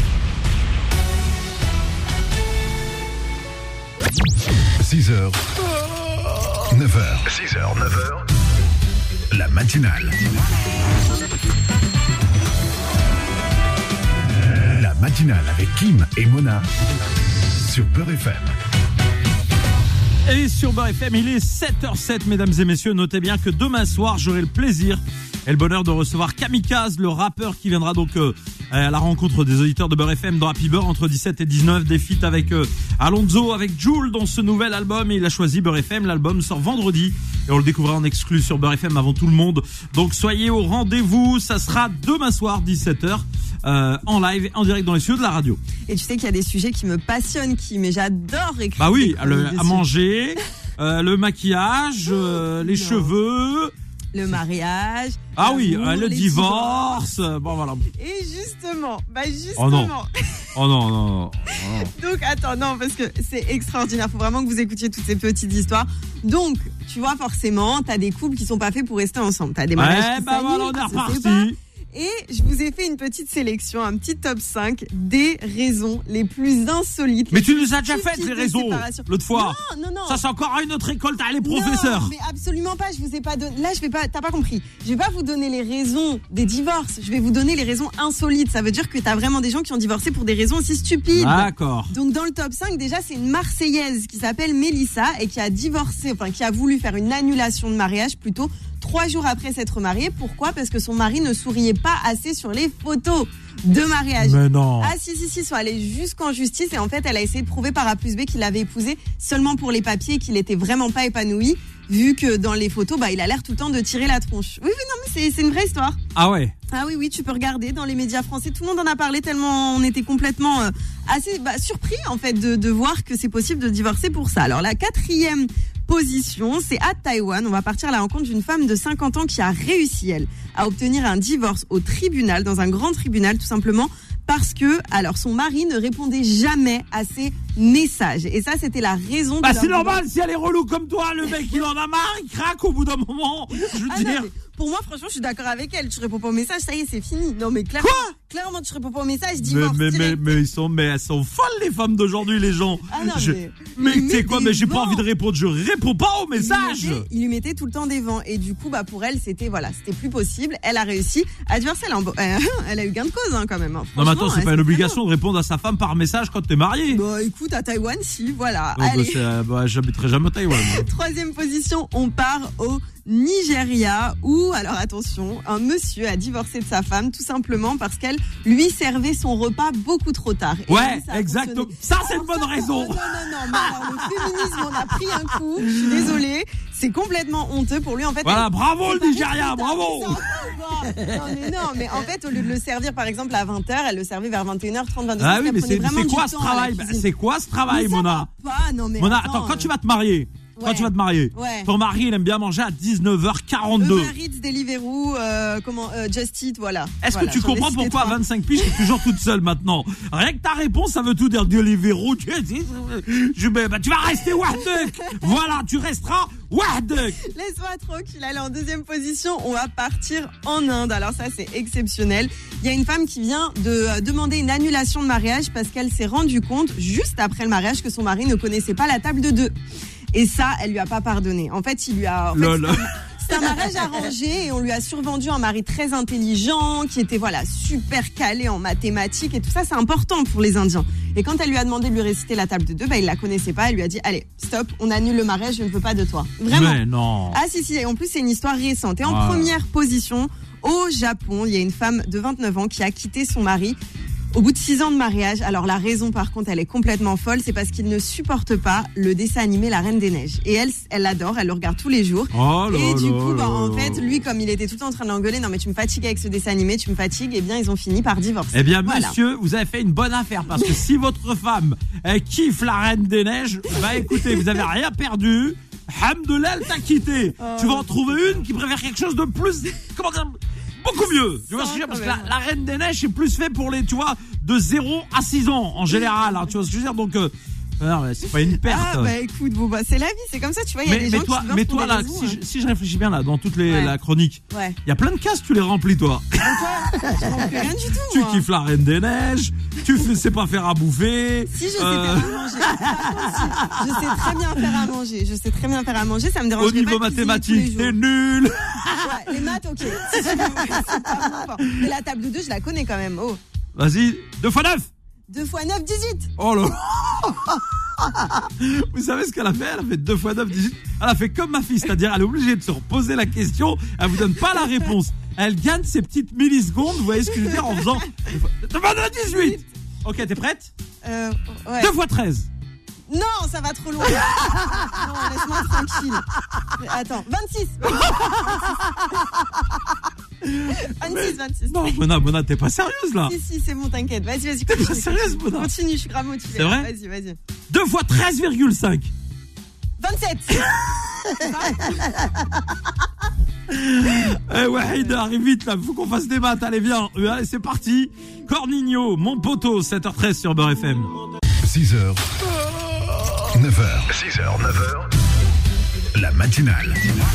six heures, neuf heures. six heures, neuf heures. La matinale. La matinale avec Kim et Mona sur Beurre F M. Et sur Beurre F M, il est sept heures zéro sept, mesdames et messieurs. Notez bien que demain soir, j'aurai le plaisir et le bonheur de recevoir Kamikaze, le rappeur qui viendra donc euh, à la rencontre des auditeurs de Beurre F M dans Happy Beurre entre dix-sept et dix-neuf. Des feats avec euh, Alonso, avec Jul dans ce nouvel album. Et il a choisi Beurre F M. L'album sort vendredi. et on le découvrira en exclu sur Beurre F M avant tout le monde. Donc soyez au rendez-vous, ça sera demain soir dix-sept heures euh, en live, en direct dans les studios de la radio. Et tu sais qu'il y a des sujets qui me passionnent, qui mais j'adore écrire. Bah oui, le, à manger, euh, le maquillage, euh, les non. cheveux, le mariage. ah oui, l'amour, euh, le les divorce. divorces. Bon voilà. Et justement, bah justement. Oh non. Oh non, non, non, non. Donc attends, non, parce que c'est extraordinaire. Faut vraiment que vous écoutiez toutes ces petites histoires. Donc, tu vois, forcément, t'as des couples qui sont pas faits pour rester ensemble. T'as des mariages Ouais, qui bah voilà, on est s'annulent, ça se reparti. sépare. Et je vous ai fait une petite sélection, un petit top cinq des raisons les plus insolites. Mais les tu plus nous as déjà fait stupides les de raisons séparation. l'autre fois. Non, non, non. Ça c'est encore une autre école, t'as les professeurs. Non, mais absolument pas. Je vous ai pas donné. Là, je vais pas. T'as pas compris. Je vais pas vous donner les raisons des divorces. Je vais vous donner les raisons insolites. Ça veut dire que t'as vraiment des gens qui ont divorcé pour des raisons aussi stupides. D'accord. Donc dans le top cinq, déjà, c'est une Marseillaise qui s'appelle Mélissa et qui a divorcé, enfin qui a voulu faire une annulation de mariage plutôt trois jours après s'être mariée. Pourquoi ? Parce que son mari ne souriait pas assez sur les photos de mariage. Mais non. Ah si si si, ils sont allés jusqu'en justice et en fait elle a essayé de prouver par A plus B qu'il l'avait épousé seulement pour les papiers et qu'il était vraiment pas épanoui vu que dans les photos bah il a l'air tout le temps de tirer la tronche. Oui oui non mais c'est c'est une vraie histoire. Ah ouais. Ah oui oui, tu peux regarder dans les médias français, tout le monde en a parlé tellement on était complètement euh, assez bah, surpris en fait de de voir que c'est possible de divorcer pour ça. Alors la quatrième position, c'est à Taïwan. On va partir à la rencontre d'une femme de cinquante ans qui a réussi, elle, à obtenir un divorce au tribunal, dans un grand tribunal, tout simplement parce que, alors, son mari ne répondait jamais à ses messages. Et ça, c'était la raison. Bah de c'est leur normal, divorce. si elle est relou comme toi, le mec il en a marre, il craque au bout d'un moment. Je veux Ah non, dire. mais pour moi, franchement, je suis d'accord avec elle. Tu réponds pas au message, ça y est, c'est fini. Non, mais clairement, Quoi clairement, tu réponds pas au message, Mais, divorce. mais, mais, direct. mais ils sont, mais elles sont folles les femmes d'aujourd'hui, les gens. Ah non, Je- mais- mais il tu sais met quoi, des mais j'ai pas vents. envie de répondre, je réponds pas aux Il lui messages. mettait- Il lui mettait tout le temps des vents et du coup bah pour elle c'était voilà c'était plus possible. Elle a réussi à divorcer. Elle a, euh, elle a eu gain de cause hein, quand même. Hein. Non mais attends, Franchement, c'est hein, pas une très obligation de répondre à sa femme par message quand t'es marié. bien. Bah écoute à Taïwan si voilà. Ouais, bah, Allez. c'est, euh, bah, j'habiterai jamais à Taïwan. moi. Troisième position, on part au Nigeria où, alors attention, un monsieur a divorcé de sa femme tout simplement parce qu'elle lui servait son repas beaucoup trop tard. Et Ouais, lui, ça a exactement. fonctionné. Ça, c'est Alors une bonne ça, raison. Non, non, non, mais alors le féminisme on a pris un coup, je suis désolée, c'est complètement honteux pour lui en fait. Voilà, elle- bravo c'est le pas Nigeria, respectable, bravo. c'est un peu bas. Non mais non, mais en fait au lieu de le servir par exemple à vingt heures, elle le servait vers vingt et une heures trente, vingt-deux heures. Ah oui, mais c'est, c'est quoi ce travail? Bah, c'est quoi ce travail, Mais ça Mona? va pas, non mais Mona, attends, attends, quand euh, tu vas te marier, quand ouais. tu vas te marier, Ouais. ton mari il aime bien manger à dix-neuf heures quarante-deux. Uber Eats, Deliveroo, euh, comment, euh, Just Eat, voilà. Est-ce Voilà, que tu j'en ai comprends cité pourquoi à trois. vingt-cinq piges, t'es toujours toute seule maintenant? Rien que ta réponse, ça veut tout dire. Deliveroo, tu je, bah, tu vas rester Wahdek. Voilà, tu resteras Wahdek. Laisse-moi tranquille, allez en deuxième position, on va partir en Inde. Alors ça c'est exceptionnel. Il y a une femme qui vient de euh, demander une annulation de mariage parce qu'elle s'est rendue compte juste après le mariage que son mari ne connaissait pas la table de deux. Et ça, elle lui a pas pardonné. En fait, il lui a... En fait, Lol. c'est un mariage arrangé et on lui a survendu un mari très intelligent qui était voilà super calé en mathématiques et tout ça, c'est important pour les Indiens. Et quand elle lui a demandé de lui réciter la table de deux, bah il la connaissait pas. Elle lui a dit allez stop, on annule le mariage, je ne veux pas de toi. Vraiment. Mais non. Ah si si. Et en plus c'est une histoire récente. Et en Ah. première position au Japon, il y a une femme de vingt-neuf ans qui a quitté son mari. Au bout de six ans de mariage, alors la raison par contre elle est complètement folle, c'est parce qu'il ne supporte pas le dessin animé La Reine des Neiges. Et elle, elle l'adore, elle le regarde tous les jours. Oh là Et du là coup, bah, là en là. fait, lui, comme il était tout le temps en train de l'engueuler, non mais tu me fatigues avec ce dessin animé, tu me fatigues, et bien ils ont fini par divorcer. Eh bien, Voilà. monsieur, vous avez fait une bonne affaire parce que si votre femme elle kiffe la Reine des Neiges, bah écoutez, vous avez rien perdu. Hamdoulah, elle t'a quitté. Oh. Tu vas en trouver une qui préfère quelque chose de plus, comment dire, beaucoup mieux. Tu vois ce que je veux dire? Parce que la, la Reine des Neiges, c'est plus fait pour les, tu vois, de zéro à six ans en général. Hein, tu vois ce que je veux dire? Donc, euh, non, mais c'est pas une perte. Ah bah écoute, bon bah c'est la vie, c'est comme ça, tu vois, il y a mais, des mais gens toi, qui divorcent mais pour toi des là, raisons, si, hein. je, si je réfléchis bien là, dans toute les, Ouais. la chronique, Ouais. il y a plein de cases, tu les remplis toi. Donc toi, je comprends plus rien du tout. Tu moi. kiffes la Reine des Neiges, tu ne sais pas faire à bouffer. Si je sais euh, faire à manger, Par contre, si, je sais très bien faire à manger, je sais très bien faire à manger, ça me dérange Au pas. niveau de cuisiner tous les mathématique, jours. t'es nul. Ouais, les maths, ok. Si tu veux, c'est pas mon fort. Mais la table de deux, je la connais quand même. Oh, Vas-y, deux fois neuf. deux fois neuf, dix-huit. Oh là. Vous savez ce qu'elle a fait? Elle a fait deux fois neuf, dix-huit. Elle a fait comme ma fille, c'est-à-dire elle est obligée de se reposer la question. Elle vous donne pas la réponse. Elle gagne ses petites millisecondes. Vous voyez ce que je veux dire en faisant deux fois neuf, dix-huit. Ok, t'es prête? Euh, ouais. Deux fois treize. Non, ça va trop loin. Non, laisse-moi tranquille. Attends, vingt-six. vingt-six, vingt-six. Non, Mona, Mona, t'es pas sérieuse là? Si, si, c'est bon, t'inquiète. Vas-y, vas-y, T'es continue. pas sérieuse, Mona? Continue, je suis grave motivée. C'est vrai? Vas-y, vas-y. deux fois treize virgule cinq. vingt-sept. Eh ouais, il arrive vite là, faut qu'on fasse des maths, allez viens, allez c'est parti. Cornigno, mon poteau, sept heures treize sur Beurre F M. six heures, neuf heures. six heures, neuf heures. La matinale.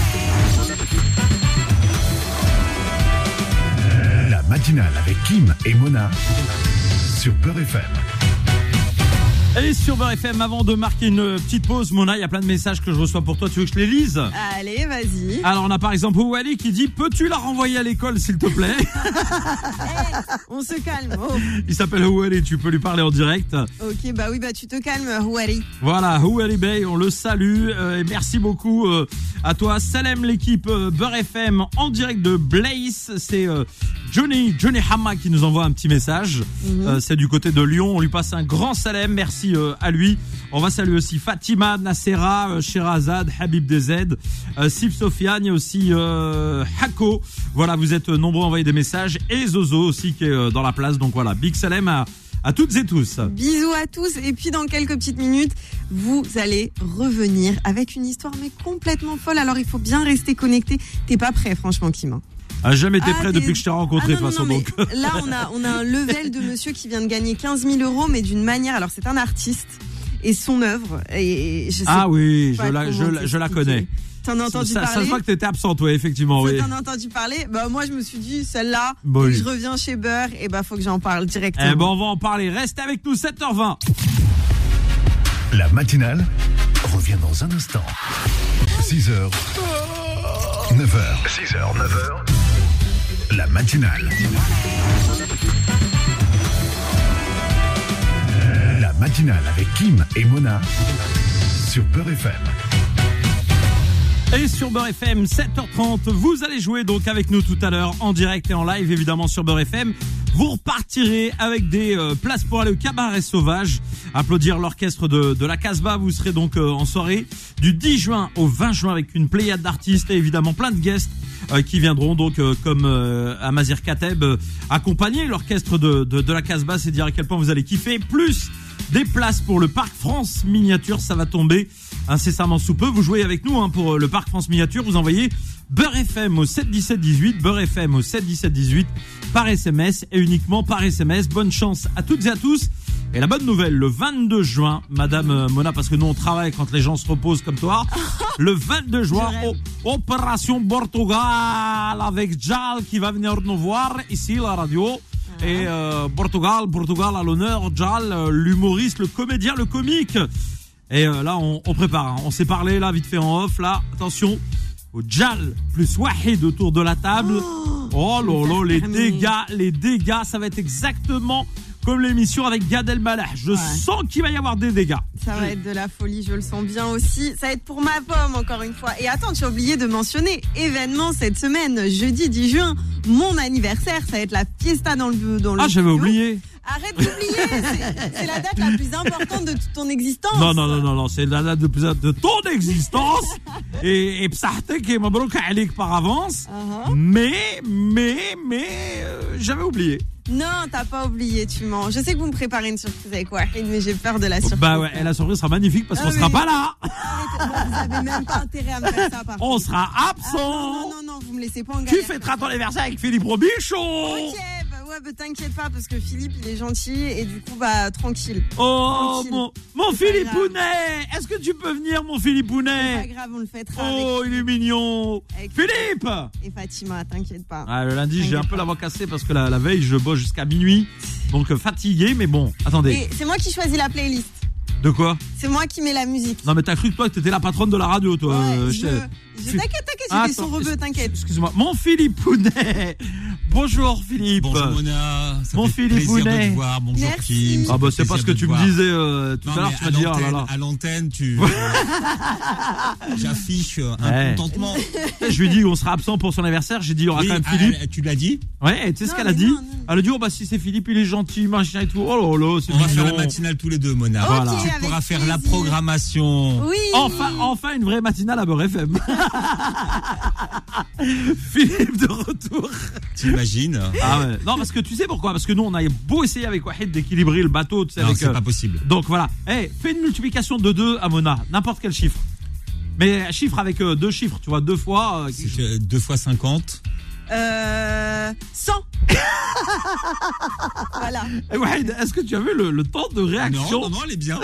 La matinale avec Kim et Mona sur Beurre F M. Et sur Beurre F M, avant de marquer une petite pause, Mona, il y a plein de messages que je reçois pour toi, tu veux que je les lise? Allez, vas-y. Alors on a par exemple Ouali qui dit: peux-tu la renvoyer à l'école s'il te plaît? Hey, on se calme. Oh. Il s'appelle Ouali, tu peux lui parler en direct. Ok, bah oui, bah tu te calmes, Ouali. Voilà, Ouali Bey, on le salue euh, et merci beaucoup euh, à toi. Salem l'équipe euh, Beurre F M en direct de Blaise. C'est euh, Johnny, Johnny Hamma qui nous envoie un petit message. Mm-hmm. euh, c'est du côté de Lyon, on lui passe un grand Salem, merci euh, à lui. On va saluer aussi Fatima, Nassera, euh, Sherazade, Habib D Z, euh, Sif Sofiane, il y a aussi euh, Hako. Voilà, vous êtes nombreux à envoyer des messages et Zozo aussi qui est euh, dans la place. Donc voilà, Big Salem à, à toutes et tous. Bisous à tous. Et puis dans quelques petites minutes, vous allez revenir avec une histoire mais complètement folle. Alors il faut bien rester connecté. T'es pas prêt franchement, Kim? A jamais été ah, prêt depuis que je t'ai rencontré, de toute façon. Donc. Là, on a, on a un level de monsieur qui vient de gagner quinze mille euros, mais d'une manière. Alors, c'est un artiste et son œuvre. Et je sais ah oui, pas je la, je, la, je la connais. T'en as entendu ça, parler? Ça se voit que t'étais absente, oui, effectivement. Ça, oui. T'en as entendu parler? Bah, moi, je me suis dit, celle-là, bon, oui. je reviens chez Beurre, et bah, faut que j'en parle directement. Eh ben, on va en parler. Restez avec nous, sept heures vingt. La matinale revient dans un instant. six heures, neuf heures. six heures, neuf heures. La matinale. La matinale avec Kim et Mona sur Beurre F M. Et sur Beurre F M, sept heures trente, vous allez jouer donc avec nous tout à l'heure en direct et en live évidemment sur Beurre F M. Vous repartirez avec des euh, places pour aller au cabaret sauvage, applaudir l'orchestre de, de la Casbah. Vous serez donc euh, en soirée du dix juin au vingt juin avec une pléiade d'artistes et évidemment plein de guests euh, qui viendront donc euh, comme euh, Amazir Kateb euh, accompagner l'orchestre de, de, de la Casbah. C'est dire à quel point vous allez kiffer. Plus des places pour le Parc France Miniature, ça va tomber incessamment sous peu. Vous jouez avec nous hein, pour le Parc France Miniature. Vous envoyez Beurre F M au sept dix-sept dix-huit, Beurre F M au sept dix-sept dix-huit par S M S et uniquement par S M S. Bonne chance à toutes et à tous. Et la bonne nouvelle, le vingt-deux juin, Madame Mona, parce que nous on travaille quand les gens se reposent comme toi, le vingt-deux juin, o- Opération Portugal avec Jal qui va venir nous voir ici la radio. Et euh, Portugal, Portugal à l'honneur, Jal, euh, l'humoriste, le comédien, le comique. Et euh, là, on, on prépare. Hein. On s'est parlé là, vite fait en off. Là, attention, au Jal plus Wahid autour de la table. Oh, oh là là, les dégâts, les dégâts, ça va être exactement comme l'émission avec Gad Elmaleh. Je ouais. sens qu'il va y avoir des dégâts. Ça va être de la folie, je le sens bien aussi. Ça va être pour ma pomme, encore une fois. Et attends, tu as oublié de mentionner événement cette semaine, jeudi dix juin, mon anniversaire. Ça va être la fiesta dans le dans le Ah, j'avais oublié. Arrête d'oublier, c'est, c'est la date la plus importante de toute ton existence. Non, non, non, non, non, c'est la date de, de ton existence. et, et psahtek et mabrouk alik par avance. Uh-huh. Mais, mais, mais, euh, j'avais oublié. Non, t'as pas oublié, tu mens. Je sais que vous me préparez une surprise avec Wahid, mais j'ai peur de la surprise. Bah ouais, et la surprise sera magnifique parce ah qu'on mais... sera pas là. Arrêtez, vous avez même pas intérêt à me faire ça, par contre. On sera absent. Ah, non, non, non, vous me laissez pas en galère. Tu fêteras ton anniversaire avec Philippe Robichon. Ok, bah ouais, bah t'inquiète pas parce que Philippe, il est gentil et du coup, bah tranquille. Oh, tranquille. mon, mon Philippounet. Est-ce que tu peux venir, mon Philippounet? C'est pas grave, on le fêtera. Oh, avec il est mignon. Avec Philippe. Et Fatima, t'inquiète pas. Ah, le lundi, t'inquiète j'ai un peu pas. la voix cassée parce que la, la veille, je bosse jusqu'à minuit. Donc euh, fatigué, mais bon, attendez. Et c'est moi qui choisis la playlist. De quoi? C'est moi qui mets la musique. Non mais t'as cru que toi que t'étais la patronne de la radio, toi. Ouais, euh, je, je... T'inquiète, t'inquiète j'étais Attends, son rebeu, t'inquiète. Excuse-moi, mon Philippe Pounet. Bonjour Philippe. Bonjour Mona, ça Mon fait Philippe plaisir Pounet. de te voir. Bonjour Merci. Kim. Ah bah Ça c'est fait pas ce que plaisir de tu te me voir. disais euh, tout Non, à l'heure, mais tu m'as dit, oh là l'antenne- là. à l'antenne, tu j'affiche un Ouais. contentement. Je lui ai dit on sera absent pour son anniversaire, j'ai dit il y aura Oui, quand même ah, Philippe. elle- tu l'as dit. Ouais, et tu sais ce Non, qu'elle a mais dit non, non. Elle a dit oh bah si c'est Philippe, il est gentil, machin et tout. Oh là là, c'est On va faire la mignon. matinale tous les deux, Mona. Ok, Voilà. Tu avec pourras faire la plaisir. programmation. Oui. Enfin, enfin une vraie matinale à Beurre F M. Philippe de retour. T'imagines? Ah ouais. Non parce que tu sais pourquoi? Parce que nous on a beau essayer avec Wahid d'équilibrer le bateau, tu sais, Non, avec, c'est euh, pas possible. donc voilà. Eh, fais une multiplication de deux à Mona, n'importe quel chiffre. Mais un chiffre avec euh, deux chiffres, tu vois, deux fois. euh, C'est euh, deux fois cinquante. Euh, cent. Voilà. Eh, Wahid, est-ce que tu as vu le, le temps de réaction? Non, non, non, elle est bien.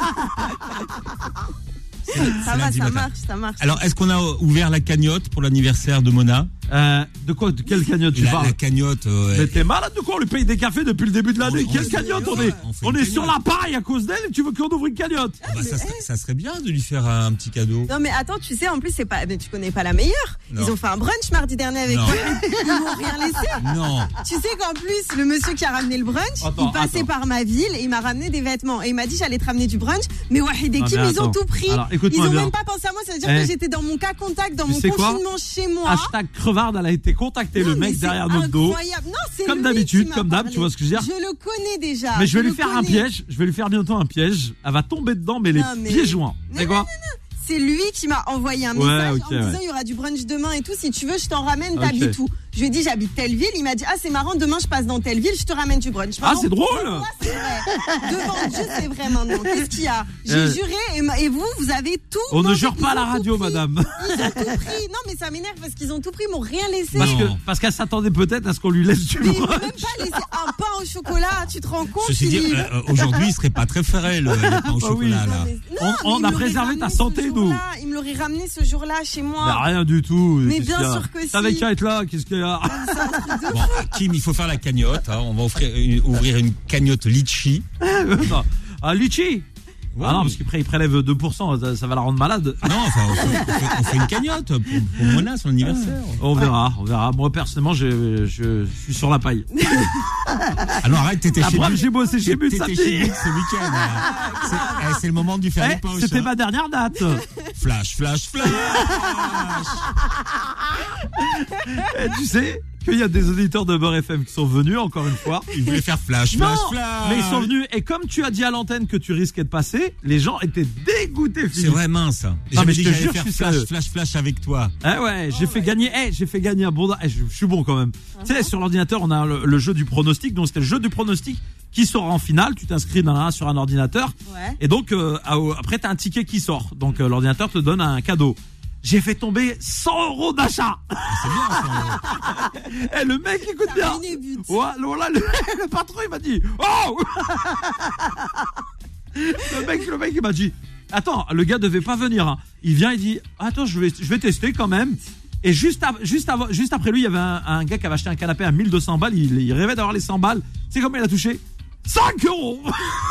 Ça va, lundi ça matin. marche, ça marche. Alors, est-ce qu'on a ouvert la cagnotte pour l'anniversaire de Mona? Euh, de quoi? De quelle cagnotte tu la, parles? la cagnotte. euh, Mais t'es malade de quoi? On lui paye des cafés depuis le début de l'année. On- on Quelle fait- cagnotte? On est, on fait on une est sur la cagnotte. paille à cause d'elle et tu veux qu'on ouvre une cagnotte? bah, ça, serait, ça serait bien de lui faire un petit cadeau. Non mais attends, tu sais, en plus c'est pas, mais tu connais pas la meilleure. Non. Ils ont fait un brunch mardi dernier avec Non. moi. Ils m'ont rien laissé. Non. Tu sais qu'en plus, le monsieur qui a ramené le brunch, Attends, il passait attends. par ma ville et il m'a ramené des vêtements. Et il m'a dit j'allais te ramener du brunch. Mais Wahid et Non, Kim, mais ils ont attends. tout pris. Alors, Ils écoute-moi ont bien. même pas pensé à moi. Ça veut dire Eh. que j'étais dans mon cas contact, dans Tu mon sais quoi confinement chez moi. Hashtag crevarde, elle a été contactée, Non, le mais mec c'est derrière notre dos. incroyable. Non, c'est Comme lui d'habitude, qui m'a comme d'hab, parlé. tu vois ce que je veux dire? Je le connais déjà. Mais je vais lui le faire un connais. piège. Je vais lui faire bientôt un piège. Elle va tomber dedans, mais les Non, mais- pieds joints. Non, C'est quoi? C'est lui qui m'a envoyé un Ouais, message ok, en me disant ouais. il y aura du brunch demain et tout. Si tu veux, je t'en ramène. Ok. T'habites où? Je lui ai dit j'habite telle ville. Il m'a dit ah c'est marrant. Demain je passe dans telle ville. Je te ramène du brunch. Ah, Pardon. c'est drôle! Moi, c'est vrai. Devant Dieu, c'est vrai maintenant. Qu'est-ce qu'il y a? J'ai Euh. juré et, ma- et vous, vous avez tout. On ne mangé. jure Ils pas à ont la tout radio, pris. madame. Ils ont tout pris. Non mais ça m'énerve parce qu'ils ont tout pris. Ils m'ont rien laissé. Parce que, Non. parce qu'elle s'attendait peut-être à ce qu'on lui laisse du Mais ils m'ont brunch. même pas laissé un pain au chocolat. Tu te rends compte? Ceci dit, Philippe? euh, aujourd'hui, il serait pas très frais le, le pain au Bah chocolat oui. là. Non, mais- On- non, on mais a il me l'aurait préservé ramené ta ce santé, nous. jour-là. Il me l'aurait ramené ce jour-là chez moi. Bah, rien du tout. Mais Qu'est-ce bien qu'il y a? sûr que si. T'avais qu'à être là, qu'est-ce qu'il y a? Bon, Kim, il faut faire la cagnotte. Hein. On va offrir une- ouvrir une cagnotte litchi. Non. Ah, litchi? Ouais, Ah non, oui. parce qu'après, il prélève deux pour cent, ça, ça va la rendre malade. Non, enfin, on fait, on fait- on fait une cagnotte pour, pour Mona, son anniversaire. On verra, on verra. Moi, personnellement, je, je suis sur la paille. Ah non, arrête, t'étais La chez preuve, But. j'ai bossé chez But T'étais samedi. chez But ce week-end. hein. C'est eh, c'est le moment de lui faire Eh, les poches. c'était hein. ma dernière date. Flash, flash, flash. Eh, tu sais qu'il y a des auditeurs de Beurre F M qui sont venus, encore une fois. Il voulait faire flash, Non, flash, flash. mais ils sont venus, et comme tu as dit à l'antenne que tu risquais de passer, les gens étaient dégoûtés, C'est Philippe. vrai, mince. mais J'avais je dit te que j'allais jure, faire je suis flash, sérieux. flash, flash avec toi. Ah ouais, j'ai fait gagner, eh, j'ai fait gagner un bon, eh, je, je suis bon quand même. Tu sais, sur l'ordinateur, on a le, le jeu du pronostic, donc c'était le jeu du pronostic qui sort en finale, tu t'inscris dans un sur un ordinateur, Ouais. et donc, euh, à- après, t'as un ticket qui sort, donc euh, l'ordinateur te donne un cadeau. J'ai fait tomber cent euros d'achat. C'est bien, ça. Eh, le mec, écoute T'as bien. ruiné But. Ouais, voilà, le, le patron, il m'a dit, oh! Le mec, le mec, il m'a dit, attends, le gars devait pas venir, hein. Il vient, il dit, attends, je vais, je vais tester quand même. Et juste, av- juste, avant, juste après lui, il y avait un, un gars qui avait acheté un canapé à mille deux cents balles. Il, il rêvait d'avoir les cent balles. Tu sais combien il a touché? cinq euros!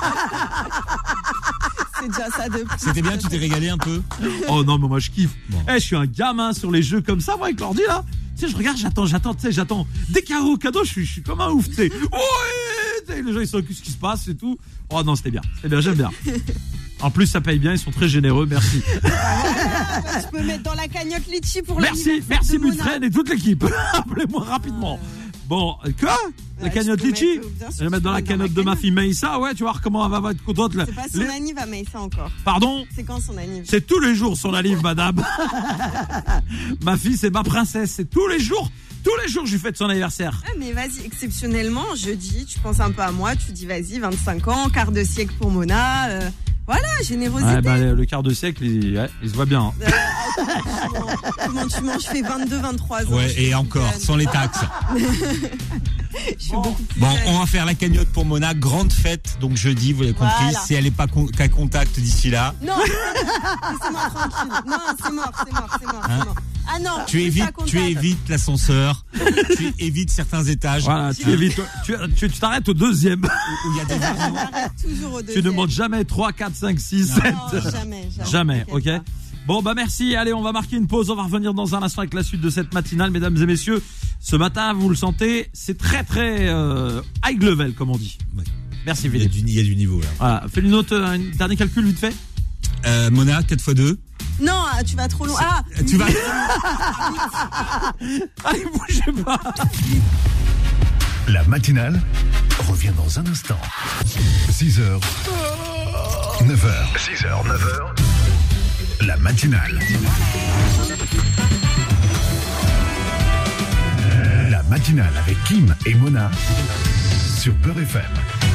C'est déjà ça de plus. C'était bien, tu t'es régalé un peu. Oh non, mais moi, je kiffe. Eh, Bon. je suis un gamin sur les jeux comme ça, moi, avec l'ordi, là. Tu sais, je regarde, j'attends, j'attends, tu sais, j'attends. Dès qu'il y a un cadeau, je suis, je suis comme un ouf, tu sais. Ouais! Tu sais, les gens, ils savent ce qui se passe et tout. Oh non, c'était bien. C'était bien, j'aime bien. En plus, ça paye bien, ils sont très généreux, merci. Tu peux mettre dans la cagnotte litchi pour Merci, l'anniversaire merci de Mona. Butfred et toute l'équipe. Appelez-moi rapidement. Bon, quoi? La Ouais, cagnotte je peux litchi? mettre, bien sûr, Je vais je mettre dans peux la mettre dans cagnotte ma de ma cagnotte. fille Maïssa, ouais, tu vois comment elle va être contente. là. C'est pas son Les- anniv à Maïssa encore. Pardon? C'est quand son anniv? C'est tous les jours son anniv, madame. Ma fille, c'est ma princesse. C'est tous les jours. Tous les jours, je lui fête son anniversaire. Ah, mais vas-y, exceptionnellement, jeudi, tu penses un peu à moi, tu dis vas-y, vingt-cinq ans, quart de siècle pour Mona. euh, voilà, générosité. Ouais, bah, le quart de siècle, il, ouais, il se voit bien. Euh, comment, comment tu manges? Je fais vingt-deux, vingt-trois ans. Ouais, je suis et encore, jeune. sans les taxes. Je suis beaucoup plus Bon, jeune. on va faire la cagnotte pour Mona. Grande fête, donc jeudi, vous l'avez compris. Voilà. Si elle n'est pas con- qu'à contact d'ici là, Non, laissez-moi tranquille. Non, c'est mort, c'est mort, c'est mort, Hein c'est mort. Ah non, tu fais évites, pas contact. tu évites l'ascenseur, tu évites certains étages Voilà, tu Hein, évites. Tu tu- tu t'arrêtes au deuxième. où il y a des J'arrête toujours au Tu deuxième. ne montes jamais trois, quatre, cinq, six, Non. sept. Non, jamais, jamais. Jamais, T'inquiète ok. pas. Bon bah merci, allez on va marquer une pause, on va revenir dans un instant avec la suite de cette matinale, mesdames et messieurs. Ce matin, vous le sentez, c'est très très euh, high level comme on dit. Ouais. Merci Il y, a Philippe. du, il y a du niveau là. Voilà, fais une autre, un dernier calcul vite fait. Euh, Mona, quatre fois deux. Non, tu vas trop loin. Ah, Tu vas. Allez, bougez pas. La matinale revient dans un instant. six heures, neuf heures. six heures, neuf heures. La matinale. La matinale avec Kim et Mona sur Beurre F M.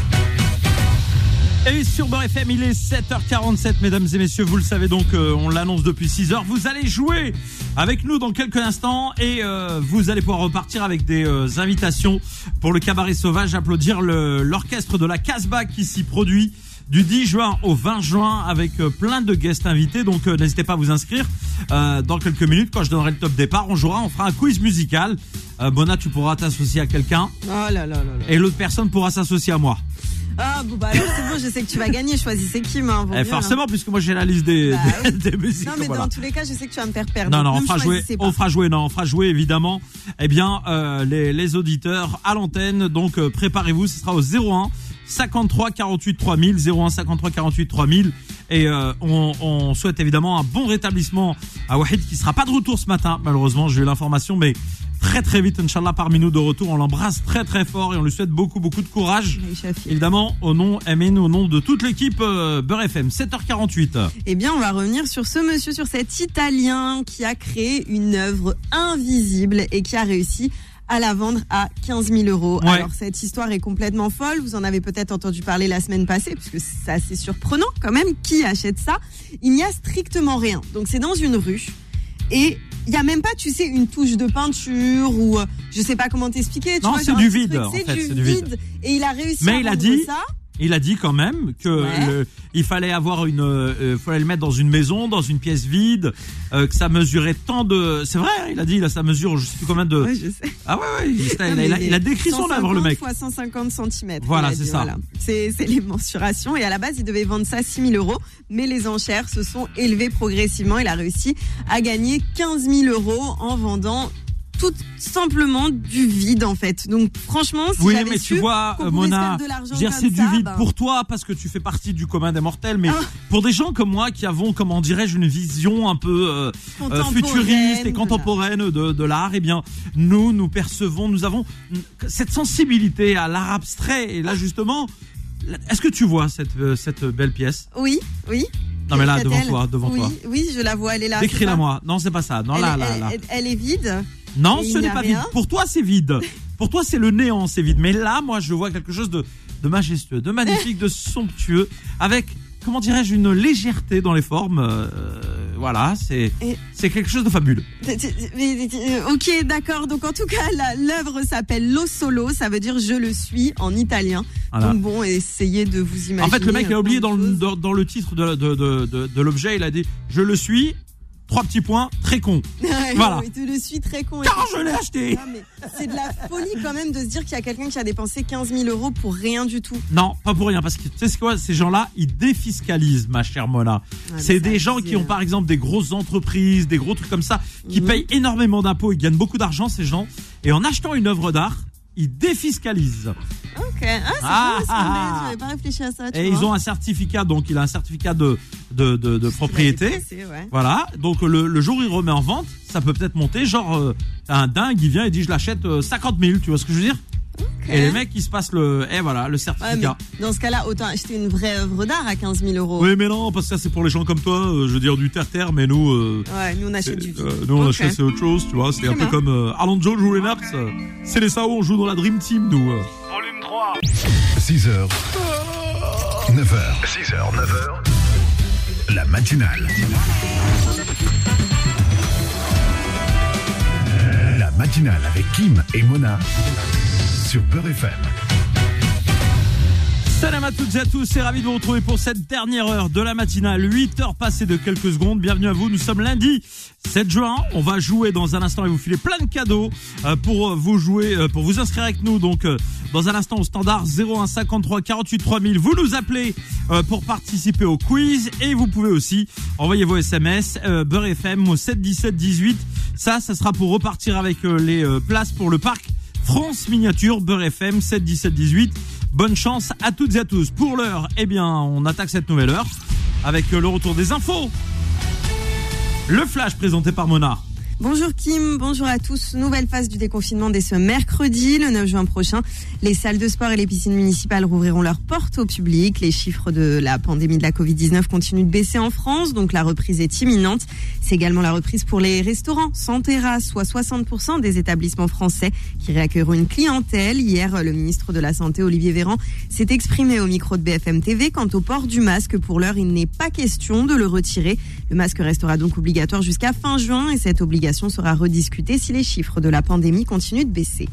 Et sur Beurre F M, il est sept heures quarante-sept, mesdames et messieurs, vous le savez donc, euh, on l'annonce depuis six heures. Vous allez jouer avec nous dans quelques instants et euh, vous allez pouvoir repartir avec des euh, invitations pour le cabaret sauvage, applaudir le, l'orchestre de la Casbah qui s'y produit du dix juin au vingt juin avec euh, plein de guests invités. Donc euh, n'hésitez pas à vous inscrire. Euh, dans quelques minutes, quand je donnerai le top départ, on jouera, on fera un quiz musical. Euh, Mona, tu pourras t'associer à quelqu'un. oh là là là là. Et l'autre personne pourra s'associer à moi. Ah bon bah alors c'est bon, je sais que tu vas gagner. Choisissez Kim. Hein, Eh, forcément, hein. Puisque moi j'ai la liste des, bah, des, oui. des musiques. Non mais voilà. dans tous les cas, je sais que tu vas me faire perdre. Non, non, Donc, on ne fera jouer, choisissez pas. on fera jouer, non, on fera jouer évidemment. Eh bien, euh, les, les auditeurs à l'antenne. Donc, euh, préparez-vous. Ce sera au zéro un cinquante-trois quarante-huit trois mille, zéro un cinquante-trois quarante-huit trois mille. Et euh, on, on souhaite évidemment un bon rétablissement à Wahid qui sera pas de retour ce matin. Malheureusement, j'ai eu l'information, mais très très vite, Inch'Allah, parmi nous de retour. On l'embrasse très très fort et on lui souhaite beaucoup beaucoup de courage. Évidemment, au nom, Amin, au nom de toute l'équipe euh, Beurre F M. sept heures quarante-huit. Eh bien, on va revenir sur ce monsieur, sur cet Italien qui a créé une œuvre invisible et qui a réussi à la vendre à quinze mille euros. Ouais. Alors, cette histoire est complètement folle. Vous en avez peut-être entendu parler la semaine passée, puisque c'est assez surprenant quand même. Qui achète ça? Il n'y a strictement rien. Donc, c'est dans une rue. Et il n'y a même pas, tu sais, une touche de peinture ou euh, je sais pas comment t'expliquer. Tu Non, vois, c'est genre du un petit vide, truc, en c'est fait, du c'est du vide. vide. Et il a réussi Mais à il a vendre dit- ça. Il a dit quand même que Ouais. le, il fallait avoir une, euh, fallait le mettre dans une maison, dans une pièce vide, euh, que ça mesurait tant de. C'est vrai, hein, il a dit là, ça mesure, je sais plus combien de. Ouais, je sais. Ah ouais, ouais, il, il a, Non, mais il a- il a décrit son œuvre, le mec. cent cinquante fois cent cinquante centimètres. Voilà, il a c'est dit, ça. C'est, c'est les mensurations. Et à la base, il devait vendre ça six mille euros. Mais les enchères se sont élevées progressivement. Il a réussi à gagner quinze mille euros en vendant tout simplement du vide, en fait. Donc, franchement, si Oui, j'avais mais su tu vois, qu'on euh, pouvait se Mona, faire de l'argent je veux dire, comme c'est du ça, vide ben- pour toi parce que tu fais partie du commun des mortels, mais Ah. pour des gens comme moi qui avons, comment dirais-je, une vision un peu euh, euh, Contemporaine, futuriste et voilà. contemporaine de, de l'art, eh bien, nous, nous percevons, nous avons cette sensibilité à l'art abstrait. Et là, justement, est-ce que tu vois cette, euh, cette belle pièce? Oui, oui. Non, mais là, devant Qu'a-t-elle toi, devant oui, toi. Oui, je la vois, elle est là. Décris-la c'est ça moi. Non, c'est pas ça. Non, elle, là, est- là, elle- là. elle- elle est vide. Non, Et ce il n'y n'est a pas rien. vide. Pour toi, c'est vide. Pour toi, c'est le néant, c'est vide. Mais là, moi, je vois quelque chose de, de majestueux, de magnifique, de somptueux, avec, comment dirais-je, une légèreté dans les formes. Euh, voilà, c'est, Et- c'est quelque chose de fabuleux. Mais, euh, Ok, d'accord. Donc en tout cas, la- l'œuvre s'appelle Lo Solo, ça veut dire je le suis en italien. Voilà. Donc bon, essayez de vous imaginer. En fait, le mec a oublié plein dans de le, choses. dans, dans le titre de, de, de, de, de l'objet, il a dit « Je le suis », trois petits points, très con. Voilà. Oui, je le suis très con. Car je l'ai acheté. Non, mais c'est de la folie quand même de se dire qu'il y a quelqu'un qui a dépensé quinze mille euros pour rien du tout. Non, pas pour rien, parce que tu sais c'est quoi, ces gens-là, ils défiscalisent, ma chère Mona. mais c'est ça, des gens c'est, qui ont euh, par exemple des grosses entreprises, des gros trucs comme ça, qui Mhm. payent énormément d'impôts, ils gagnent beaucoup d'argent, ces gens, et en achetant une œuvre d'art, ils défiscalisent. Ok. Ah, c'est Ah, bien, ah, ah. j'avais pas réfléchi à ça. Tu Et vois. ils ont un certificat, donc il a un certificat de, de, de, de propriété. C'est, ouais. Voilà, donc le, le jour où il remet en vente, ça peut peut-être monter, genre euh, un dingue, il vient et dit je l'achète euh, cinquante mille, tu vois ce que je veux dire? Ok. Et les mecs, ils se passent le, et voilà, le Ouais, certificat. mais dans ce cas-là, autant acheter une vraie œuvre d'art à quinze mille euros. Oui, mais non, parce que ça c'est pour les gens comme toi, euh, je veux dire du terre-terre, mais nous, euh, Ouais, nous on achète c'est- du vide. euh, nous on Ok. achète c'est autre chose, tu vois, c'est Très un peu bien. comme euh, Alonso joue les Naps, euh, c'est les Sao, on joue dans la Dream Team, nous. euh. six heures, neuf heures. six heures, neuf heures. La matinale. La matinale avec Kim et Mona sur Beurre F M. Salam à toutes et à tous, c'est ravi de vous retrouver pour cette dernière heure de la matinale, huit heures passées de quelques secondes. Bienvenue à vous, nous sommes lundi sept juin, on va jouer dans un instant et vous filer plein de cadeaux pour vous jouer, pour vous inscrire avec nous. Donc dans un instant au standard zéro un cinquante-trois quarante-huit trois mille, vous nous appelez pour participer au quiz et vous pouvez aussi envoyer vos S M S euh, Beurre F M au sept dix-sept dix-huit. Ça, ça sera pour repartir avec les places pour le parc France Miniature. Beurre F M sept dix-sept dix-huit. Bonne chance à toutes et à tous. Pour l'heure, eh bien, on attaque cette nouvelle heure avec le retour des infos. Le flash présenté par Mona. Bonjour Kim, bonjour à tous. Nouvelle phase du déconfinement dès ce mercredi, le neuf juin prochain. Les salles de sport et les piscines municipales rouvriront leurs portes au public. Les chiffres de la pandémie de la covid dix-neuf continuent de baisser en France, donc la reprise est imminente. C'est également la reprise pour les restaurants sans terrasse, soit soixante pour cent des établissements français qui réaccueilleront une clientèle. Hier, le ministre de la Santé, Olivier Véran, s'est exprimé au micro de B F M T V quant au port du masque. Pour l'heure, il n'est pas question de le retirer. Le masque restera donc obligatoire jusqu'à fin juin et cette obligation sera rediscutée si les chiffres de la pandémie continuent de baisser.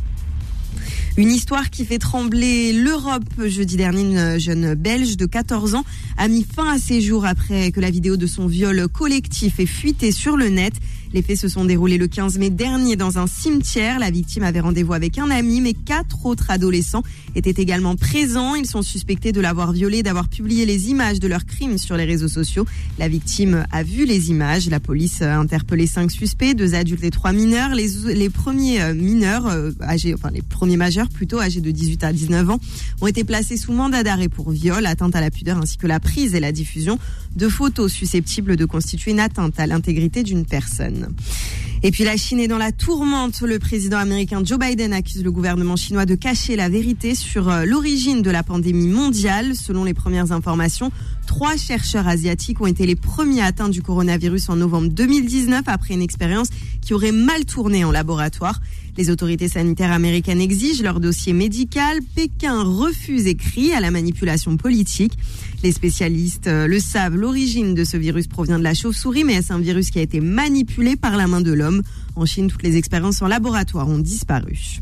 Une histoire qui fait trembler l'Europe. Jeudi dernier, une jeune Belge de quatorze ans a mis fin à ses jours après que la vidéo de son viol collectif ait fuité sur le net. Les faits se sont déroulés le quinze mai dernier dans un cimetière. La victime avait rendez-vous avec un ami, mais quatre autres adolescents étaient également présents. Ils sont suspectés de l'avoir violée, d'avoir publié les images de leurs crimes sur les réseaux sociaux. La victime a vu les images. La police a interpellé cinq suspects, deux adultes et trois mineurs. Les, les premiers mineurs, euh, âgés, enfin les premiers majeurs plutôt, âgés de dix-huit à dix-neuf ans, ont été placés sous mandat d'arrêt pour viol, atteinte à la pudeur ainsi que la prise et la diffusion de photos susceptibles de constituer une atteinte à l'intégrité d'une personne. Et puis la Chine est dans la tourmente. Le président américain Joe Biden accuse le gouvernement chinois de cacher la vérité sur l'origine de la pandémie mondiale. Selon les premières informations, trois chercheurs asiatiques ont été les premiers atteints du coronavirus en novembre deux mille dix-neuf après une expérience qui aurait mal tourné en laboratoire. Les autorités sanitaires américaines exigent leur dossier médical. Pékin refuse et crie à la manipulation politique. Les spécialistes le savent, l'origine de ce virus provient de la chauve-souris, mais est-ce un virus qui a été manipulé par la main de l'homme ? En Chine, toutes les expériences en laboratoire ont disparu.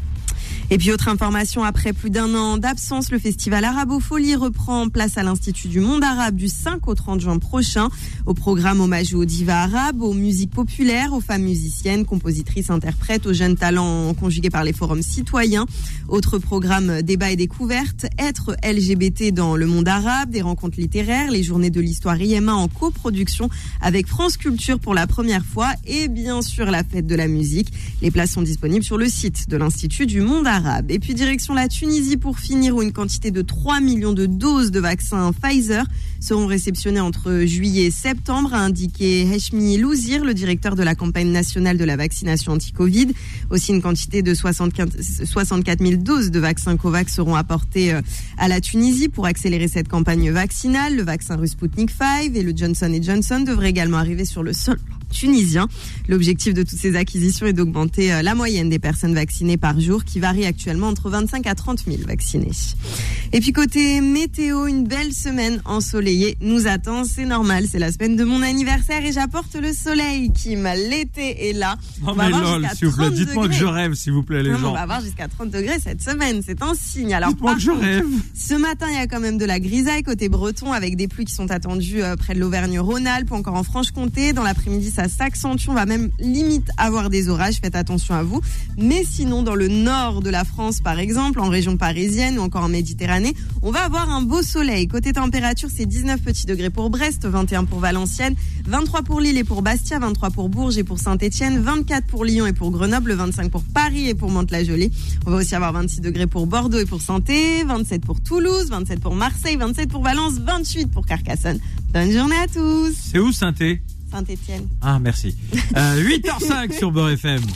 Et puis autre information, après plus d'un an d'absence, le festival Arabofolie reprend place à l'Institut du Monde Arabe du cinq au trente juin prochain. Au programme, hommage aux divas arabes, aux musiques populaires, aux femmes musiciennes, compositrices, interprètes, aux jeunes talents conjugués par les forums citoyens. Autre programme, débat et découverte, être L G B T dans le monde arabe, des rencontres littéraires, les journées de l'histoire I M A en coproduction avec France Culture pour la première fois et bien sûr la fête de la musique. Les places sont disponibles sur le site de l'Institut du Monde Arabe. Et puis direction la Tunisie pour finir, où une quantité de trois millions de doses de vaccins Pfizer seront réceptionnées entre juillet et septembre, a indiqué Heshmi Louzir, le directeur de la campagne nationale de la vaccination anti-Covid. Aussi, une quantité de soixante-quatre mille doses de vaccins Covax seront apportées à la Tunisie pour accélérer cette campagne vaccinale. Le vaccin russe Sputnik cinq et le Johnson and Johnson devraient également arriver sur le sol tunisien. L'objectif de toutes ces acquisitions est d'augmenter la moyenne des personnes vaccinées par jour, qui varie actuellement entre vingt-cinq à trente mille vaccinés. Et puis côté météo, une belle semaine ensoleillée nous attend. C'est normal, c'est la semaine de mon anniversaire et j'apporte le soleil. Kim, l'été est là. Non mais lol, s'il vous plaît, dites-moi que je rêve, s'il vous plaît, les non, gens. On va avoir jusqu'à trente degrés cette semaine, c'est un signe. Alors, dites-moi que je rêve. Ce matin, il y a quand même de la grisaille côté breton, avec des pluies qui sont attendues près de l'Auvergne-Rhône-Alpes, encore en Franche-Comté. Dans l'après-midi, ça s'accentue, on va même limite avoir des orages, faites attention à vous. Mais sinon, dans le nord de la France, par exemple, en région parisienne ou encore en Méditerranée, on va avoir un beau soleil. Côté température, c'est dix-neuf petits degrés pour Brest, vingt et un pour Valenciennes, vingt-trois pour Lille et pour Bastia, vingt-trois pour Bourges et pour Saint-Étienne, vingt-quatre pour Lyon et pour Grenoble, vingt-cinq pour Paris et pour Mantes-la-Jolie. On va aussi avoir vingt-six degrés pour Bordeaux et pour Saint-Étienne, vingt-sept pour Toulouse, vingt-sept pour Marseille, vingt-sept pour Valence, vingt-huit pour Carcassonne. Bonne journée à tous. C'est où Saint-Étienne ? Saint-Étienne. Ah, merci. Euh, huit heures cinq sur Beurre F M.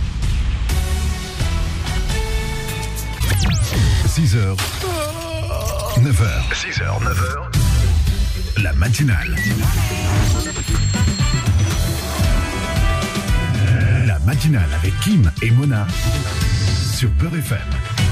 six heures. neuf heures. six heures, neuf heures. La matinale. La matinale avec Kim et Mona sur Beurre F M.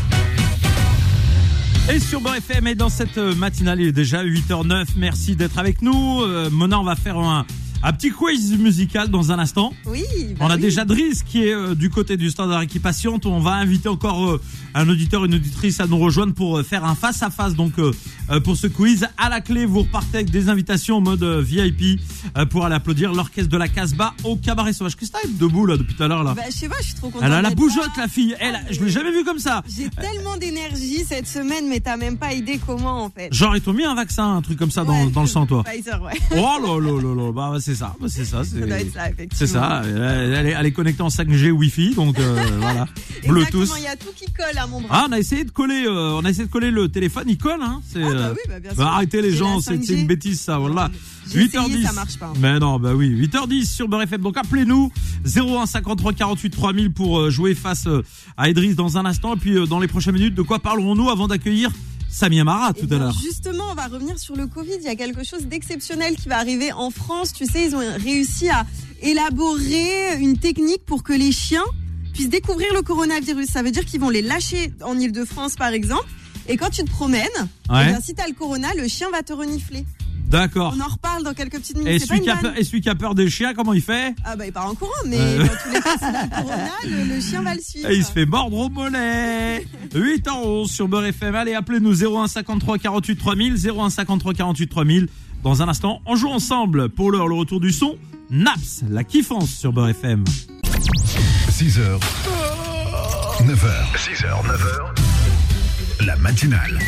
Et sur Beurre F M, et dans cette matinale, il est déjà huit heures zéro neuf. Merci d'être avec nous. Euh, Mona, on va faire un, Un petit quiz musical dans un instant. Oui. Bah On a oui. déjà Driss qui est euh, du côté du standard et qui patiente. On va inviter encore euh, un auditeur, une auditrice à nous rejoindre pour euh, faire un face à face. Donc euh, euh, pour ce quiz, à la clé, vous repartez avec des invitations en mode euh, V I P euh, pour aller applaudir l'orchestre de la Casbah au Cabaret Sauvage. Qu'est-ce que t'as debout là depuis tout à l'heure là? Bah, je sais pas, je suis trop contente. Elle a la d'être bougeotte là. la fille. Elle, je l'ai jamais vue comme ça. J'ai tellement d'énergie cette semaine, mais t'as même pas idée comment en fait. Genre ils t'ont mis un vaccin, un truc comme ça dans, Ouais, dans le sang toi. Pfizer, ouais. Oh là là là là, bah ouais, c'est ça, bah, c'est ça, c'est, Ça doit être ça, effectivement. c'est ça. Elle, elle est, elle est connectée en cinq G Wi-Fi, donc euh, voilà, Bluetooth. Exactement, il y a tout qui colle à mon bras. Ah, on a essayé de coller, euh, on a essayé de coller le téléphone, il colle, hein. C'est, Ah, bah euh, oui, bah, bien bah, sûr. arrêtez les J'ai gens, la c'est, cinq G. c'est une bêtise ça, voilà. J'ai huit heures essayé, dix. ça marche pas. Mais non, bah oui, huit heures dix sur Beurre F M. Donc appelez-nous zéro un cinquante-trois quarante-huit trois mille pour euh, jouer face euh, à Idriss dans un instant. Et puis euh, dans les prochaines minutes, de quoi parlerons-nous avant d'accueillir Samia Mara tout Eh bien, à l'heure? Justement, on va revenir sur le Covid. Il y a quelque chose d'exceptionnel qui va arriver en France. Tu sais, ils ont réussi à élaborer une technique pour que les chiens puissent découvrir le coronavirus. Ça veut dire qu'ils vont les lâcher en Ile-de-France, par exemple. Et quand tu te promènes, Ouais. eh bien, si t'as le corona, le chien va te renifler. D'accord. On en reparle dans quelques petites minutes. Et C'est pas celui, une qui a vanne. peur, et celui qui a peur des chiens, comment il fait? Ah bah il part en courant, mais Euh. dans tous les cas, s'il a le corona, le, le chien va le suivre. Et il se fait mordre au mollet. huit heures onze sur Beurre F M. Allez, appelez-nous zéro un cinquante-trois quarante-huit trois mille, zéro un cinquante-trois quarante-huit trois mille. Dans un instant, on joue ensemble. Pour l'heure, le retour du son. Naps, la kiffance sur Beurre F M. six heures, neuf heures. six heures, neuf heures. La matinale.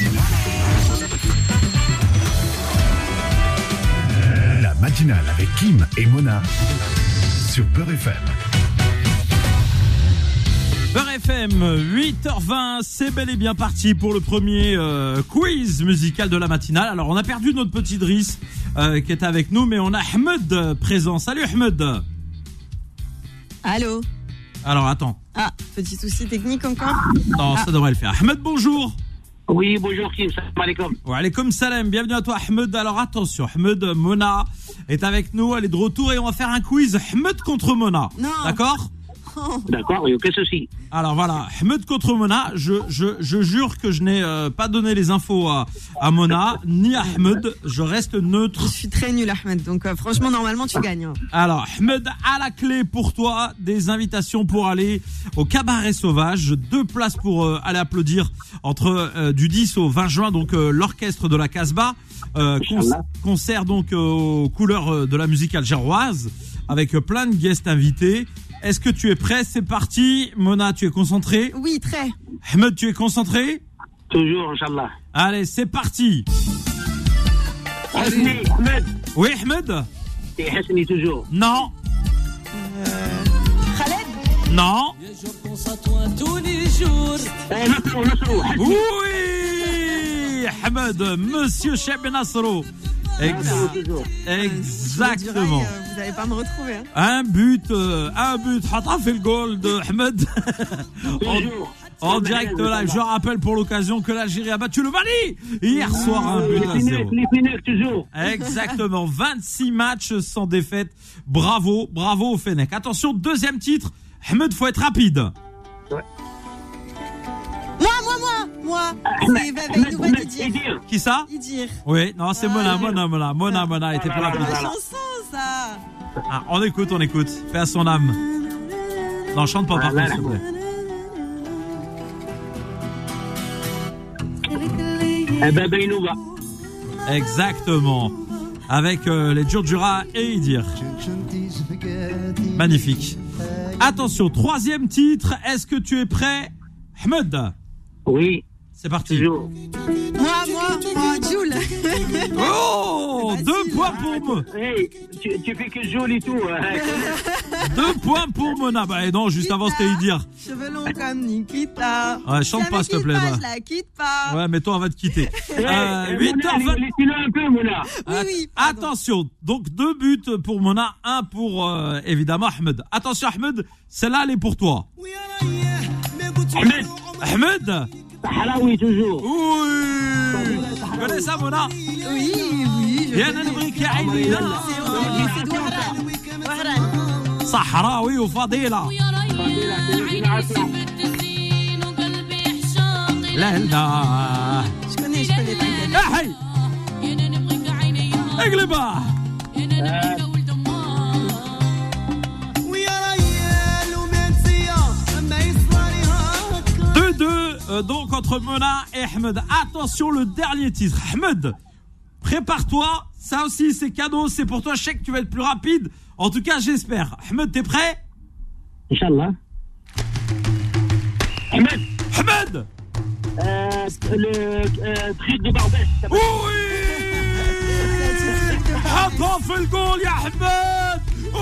La matinale avec Kim et Mona sur Beurre F M. Beurre F M, huit heures vingt, c'est bel et bien parti pour le premier euh, quiz musical de la matinale. Alors on a perdu notre petit Driss euh, qui est avec nous, mais on a Ahmed euh, présent. Salut Ahmed. Allô. Alors attends, Ah, petit souci technique encore. non, ça devrait le faire. Ahmed, bonjour. Oui, bonjour Kim, salam alaikum. Wa alaykoum salam, bienvenue à toi Ahmed. Alors attention, Ahmed, Mona est avec nous, elle est de retour et on va faire un quiz Ahmed contre Mona. Non. D'accord? D'accord, oui, aucun souci. Alors voilà, Ahmed contre Mona, je, je, je jure que je n'ai euh, pas donné les infos à, à Mona, ni à Ahmed, je reste neutre. Je suis très nul, Ahmed. Donc euh, franchement, normalement, tu gagnes. hein. Alors Ahmed, à la clé pour toi, des invitations pour aller au Cabaret Sauvage, deux places pour euh, aller applaudir entre euh, du dix au vingt juin, donc euh, l'orchestre de la Casbah, euh, con- Inch'Allah. concert donc euh, aux couleurs euh, de la musique algéroise, avec euh, plein de guests invités. Est-ce que tu es prêt? C'est parti. Mona, tu es concentré? Oui, très. Ahmed, tu es concentré? Toujours, Inch'Allah. Allez, c'est parti. Hasni, Ahmed. Oui, Ahmed? Et Hasni, toujours. Non, Khaled. non. Je pense à toi tous les jours. Eh, Nasrou, Nasrou, Hasni. Oui, Ahmed, Monsieur Cheb Nasro. Ex- Nasrou, toujours. exactement. Euh, vous n'allez pas me retrouver. hein. Un but, euh, un but. Hata fait le goal de Ahmed. Toujours. En direct live. Je rappelle pour l'occasion que l'Algérie a battu le Mali hier soir un but Les à Pinèques, zéro. les Pinèques, toujours. Exactement, vingt-six matchs sans défaite. Bravo, bravo au Fennec. Attention, deuxième titre. Ahmed, faut être rapide. Moi, moi, moi, moi. C'est Vava Ahmed, Inouba Ahmed, Idir. Idir. Qui ça? Idir. Oui, non, c'est Mona, Mona, Mona, Mona, Mona était plus Voilà, rapide. La voilà. chanson, ça. Ah, on écoute, on écoute. Fais à son âme. Non, chante pas par contre, s'il te plaît. Eh ben, Benouba. Exactement. Avec euh, les Djurdjura et Idir. Magnifique. Attention, troisième titre. Est-ce que tu es prêt, Ahmed? Oui, C'est parti. toujours. Moi, moi, moi, Jules. Oh, Vas-y, deux points là. pour moi. Hey, tu, tu fais que joli tout. Hein. Deux points pour Mona. Bah et non, juste avant c'était Idir. Cheveux longs comme Nikita. Ouais, chante Si pas, elle s'il te me plaît, quitte pas, bah. Je la quitte pas. Ouais, mais toi on va te quitter. Hey, Euh, eh, huit Mona, heures vingt. laissez-le un peu, Mona. Oui, oui. At- pardon. Attention, donc deux buts pour Mona, un pour euh, évidemment Ahmed. Attention Ahmed, celle-là elle est pour toi. Ahmed, Ahmed. Sahraoui, toujours. Oui. Tu connais ça Mona? Oui, oui. يا انا نبغيك يا عيني C'est c'est Douaran. Douaran. صحراوي وفضيلة. لا لا Je connais, je connais, t'inquiète. يا حي اقلبها. euh, donc entre Mona et Ahmed. Attention, le dernier titre. Ahmed, prépare-toi. Ça aussi, c'est cadeau. C'est pour toi. Je sais que tu vas être plus rapide. En tout cas, j'espère. Ahmed, t'es prêt? Inch'Allah. Ahmed. Ahmed. Euh, le euh, truc de Barbès. Oui. حطها في الجول يا احمد.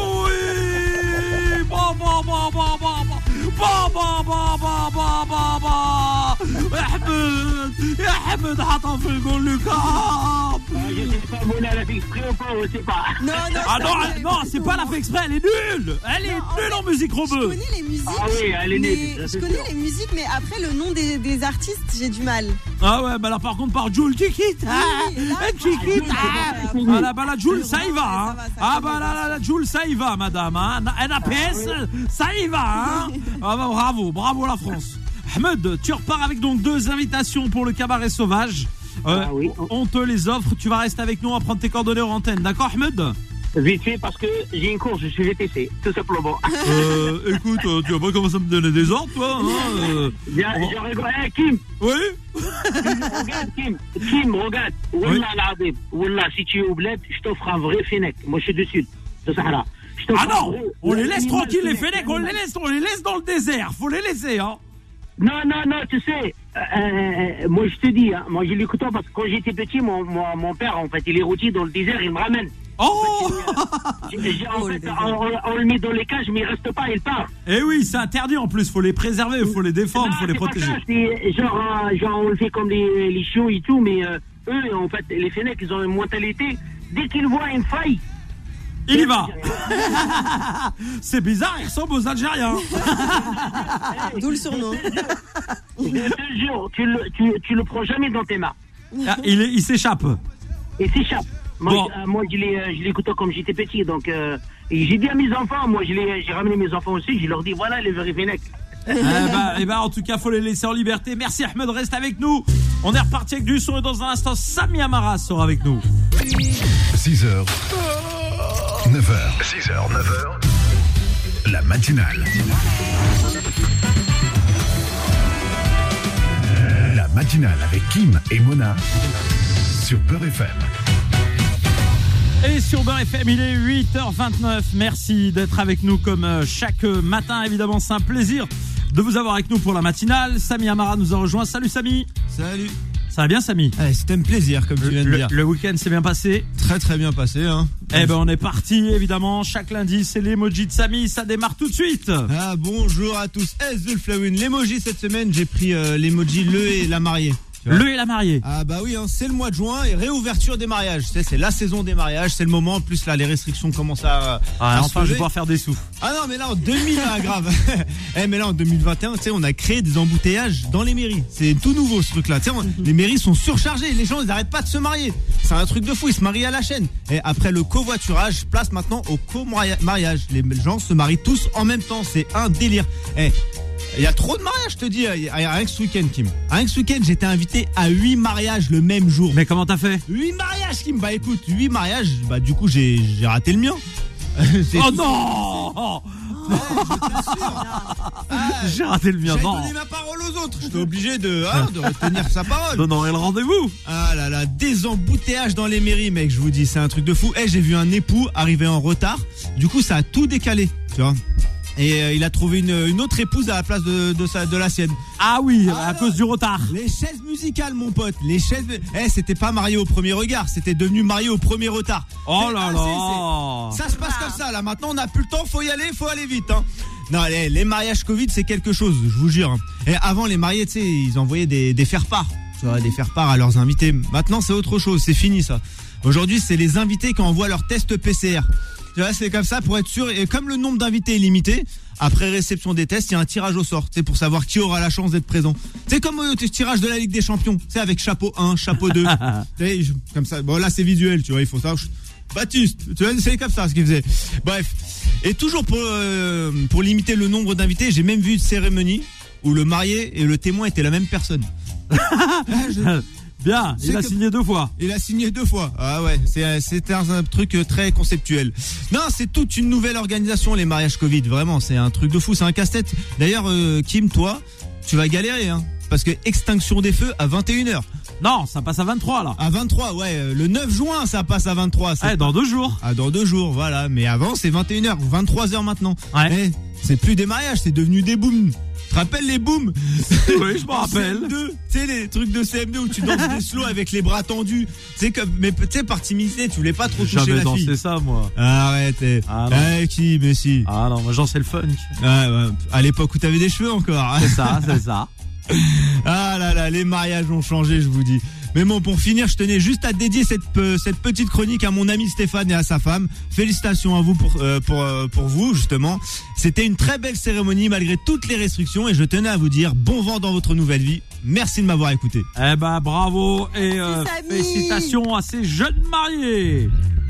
وي بابا بابا بابا بابا بابا بابا بابا يا احمد يا احمد حطها في الجول لوكا. Je sais pas, Mona l'a fait exprès ou pas, on sait pas. Non, non, Ah non, ça, elle- non, c'est pas la fait exprès, elle est nulle. Elle est Non, en nulle fait, en musique Je rebeu. connais les musiques. Ah oui, elle est mais nulle, ça, Je c'est connais sûr. les musiques, mais après le nom des, des artistes, j'ai du mal. Ah ouais, bah là par contre par Jules Chiquita, Oui, là, Chiquita. ah, oui, Ah là, bah la Jules, ça y va. Ça Hein. va, ça Ah va, bah ça là, va. là, la Jules, ça y va, madame. Hein. N A P S, ça y va. Hein. Ah bah bravo, bravo la France. Ahmed, tu repars avec donc deux invitations pour le cabaret sauvage. Euh, Ah oui. On te les offre, tu vas rester avec nous, on va prendre tes coordonnées en antenne, d'accord Ahmed? Vite fait, parce que j'ai une course, je suis V T C, tout simplement. Euh, écoute, euh, tu vas pas commencer à me donner des ordres, toi hein, euh, Bien, on va- je rigole. Eh, Kim, Oui. regarde, Kim, Kim, regarde. Wallah, l'Azim. Wallah, si tu es au bled, je t'offre un vrai Fennec. Moi, je suis du sud, de Sahara. Je t'offre Ah non, un vrai- on les un laisse animal tranquilles, les Fennec, Fennecs, on les animal. laisse, on les laisse dans le désert, faut les laisser, hein. Non, non, non, tu sais, euh, euh, moi, je te dis, hein, moi, j'ai les couteaux parce que quand j'étais petit, mon, mon, mon père, en fait, il est routier dans le désert, il me ramène. Oh J'ai- j'ai- en Oh, le fait, désert. on, on- on le met dans les cages, mais il reste pas, il part. Eh oui, c'est interdit en plus, faut les préserver, faut les défendre, Non, faut les c'est pas protéger. ça, c'est genre, euh, genre, on le fait comme les, les chiots et tout, mais euh, eux, en fait, les Fennecs, ils ont une mentalité, dès qu'ils voient une faille, Il y va. C'est bizarre, il ressemble aux Algériens. D'où le surnom. je te jure, tu le, tu, tu le prends jamais dans tes mains. Ah, il est- il s'échappe. Et s'échappe. Moi, Bon. je- euh, moi je l'ai, euh, je l'ai écouté comme j'étais petit, donc euh, et j'ai dit à mes enfants, moi je l'ai, j'ai ramené mes enfants aussi, je leur dis voilà les vrais Fennecs. Eh ben, eh ben, en tout cas, faut les laisser en liberté. Merci Ahmed, reste avec nous. On est reparti avec du son et dans un instant, Sami Amara sera avec nous. six heures, neuf heures. six heures, neuf heures. La matinale. La matinale avec Kim et Mona sur Beurre F M. Et sur Beurre F M, il est huit heures vingt-neuf. Merci d'être avec nous comme euh, chaque matin. Évidemment, c'est un plaisir de vous avoir avec nous pour la matinale. Sami Amara nous a rejoint. Salut Sami. Salut. Ça va bien Sami? Eh, c'était un plaisir, comme tu viens de Le, dire. le week-end s'est bien passé. Très très bien passé, hein. Eh ben on est parti évidemment. Chaque lundi c'est l'emoji de Sami. Ça démarre tout de suite. Ah, bonjour à tous. Eh, Zulflawin, l'emoji cette semaine, j'ai pris euh, l'emoji le et la mariée. Tu vois. Le et la mariée. Ah bah oui, hein, c'est le mois de juin et réouverture des mariages. Tu sais, c'est la saison des mariages, c'est le moment. En plus là, les restrictions commencent à, Ah, à se enfin je vais lever. pouvoir faire des sous. Ah non, mais là en deux mille, ah, grave. Eh, mais là en deux mille vingt et un, tu sais, on a créé des embouteillages dans les mairies. C'est tout nouveau ce truc-là. Tu sais, on- les mairies sont surchargées. Les gens, ils n'arrêtent pas de se marier. C'est un truc de fou. Ils se marient à la chaîne. Et après le covoiturage, place maintenant au co-mariage. Les gens se marient tous en même temps. C'est un délire. Eh, il y a trop de mariages, je te dis. Il y a Rien que ce week-end, Kim. Rien que ce week-end, j'étais invité à huit mariages le même jour. Mais comment t'as fait? huit mariages, Kim. Bah écoute, huit mariages. Bah du coup, j'ai j'ai raté le mien. C'est Oh tout- non! Ah, J'ai raté le mien. J'avais Non. donné ma parole aux autres. J'étais obligé de, hein, de retenir sa parole. Non, non, et le rendez-vous. Ah là là, des embouteillages dans les mairies, mec, je vous dis, c'est un truc de fou. Eh, j'ai vu un époux arriver en retard. Du coup, ça a tout décalé, tu vois. Et euh, il a trouvé une, une autre épouse à la place de, de, sa, de la sienne. Ah oui, Ah à non. cause du retard. Les chaises musicales, mon pote. Les chaises. Eh, c'était pas marié au premier regard, c'était devenu marié au premier retard. Oh C'est- là ah, là. c'est- c'est- Ça se passe comme ça, là. Maintenant, on n'a plus le temps, faut y aller, faut aller vite, hein. Non, les, les mariages Covid, c'est quelque chose, je vous jure. Et avant, les mariés, tu sais, ils envoyaient des, des faire-part. Tu vois, des faire-part à leurs invités. Maintenant, c'est autre chose, c'est fini, ça. Aujourd'hui, c'est les invités qui envoient leur test P C R. Tu vois, c'est comme ça pour être sûr. Et comme le nombre d'invités est limité, après réception des tests, il y a un tirage au sort. C'est pour savoir qui aura la chance d'être présent. C'est comme le tirage de la Ligue des Champions. C'est avec chapeau un, chapeau deux. Tu sais, je- comme ça. Bon, là, c'est visuel, tu vois, il faut ça. Baptiste, tu vois, c'est comme ça ce qu'il faisait. Bref. Et toujours pour, euh, pour limiter le nombre d'invités, j'ai même vu une cérémonie où le marié et le témoin étaient la même personne. Ah, je- Bien, C'est il a que- signé deux fois. Il a signé deux fois. Ah ouais, c'est c'est un, un truc très conceptuel. Non, c'est toute une nouvelle organisation, les mariages Covid. Vraiment, c'est un truc de fou, c'est un casse-tête. D'ailleurs, euh, Kim, toi, tu vas galérer, hein. parce que extinction des feux à vingt et une heures. Non, ça passe à vingt-trois là. À vingt-trois, ouais, euh, le neuf juin ça passe à vingt-trois. C'est Eh, dans deux jours. Ah, dans deux jours, voilà. Mais avant c'est vingt et une heures, vingt-trois heures maintenant. Ouais. Eh, c'est plus des mariages, c'est devenu des booms. Tu te rappelles les booms? Oui, je m'en rappelle. C M deux, tu sais les trucs de C M deux où tu danses des slows avec les bras tendus. Tu sais comme, mais tu sais par timidité, tu voulais pas trop toucher J'avais la fille. dansé ça moi. Arrête. Eh, Ah, non. eh, qui, mais si. Ah non, moi j'en sais le funk. Ah, ouais, à l'époque où t'avais des cheveux encore. C'est ça, c'est ça. Ah là là, les mariages ont changé, je vous dis. Mais bon, pour finir, je tenais juste à dédier cette, euh, cette petite chronique à mon ami Stéphane et à sa femme. Félicitations à vous pour, euh, pour, euh, pour vous, justement. C'était une très belle cérémonie malgré toutes les restrictions et je tenais à vous dire bon vent dans votre nouvelle vie. Merci de m'avoir écouté. Eh ben bravo et euh, Samy. félicitations à ces jeunes mariés.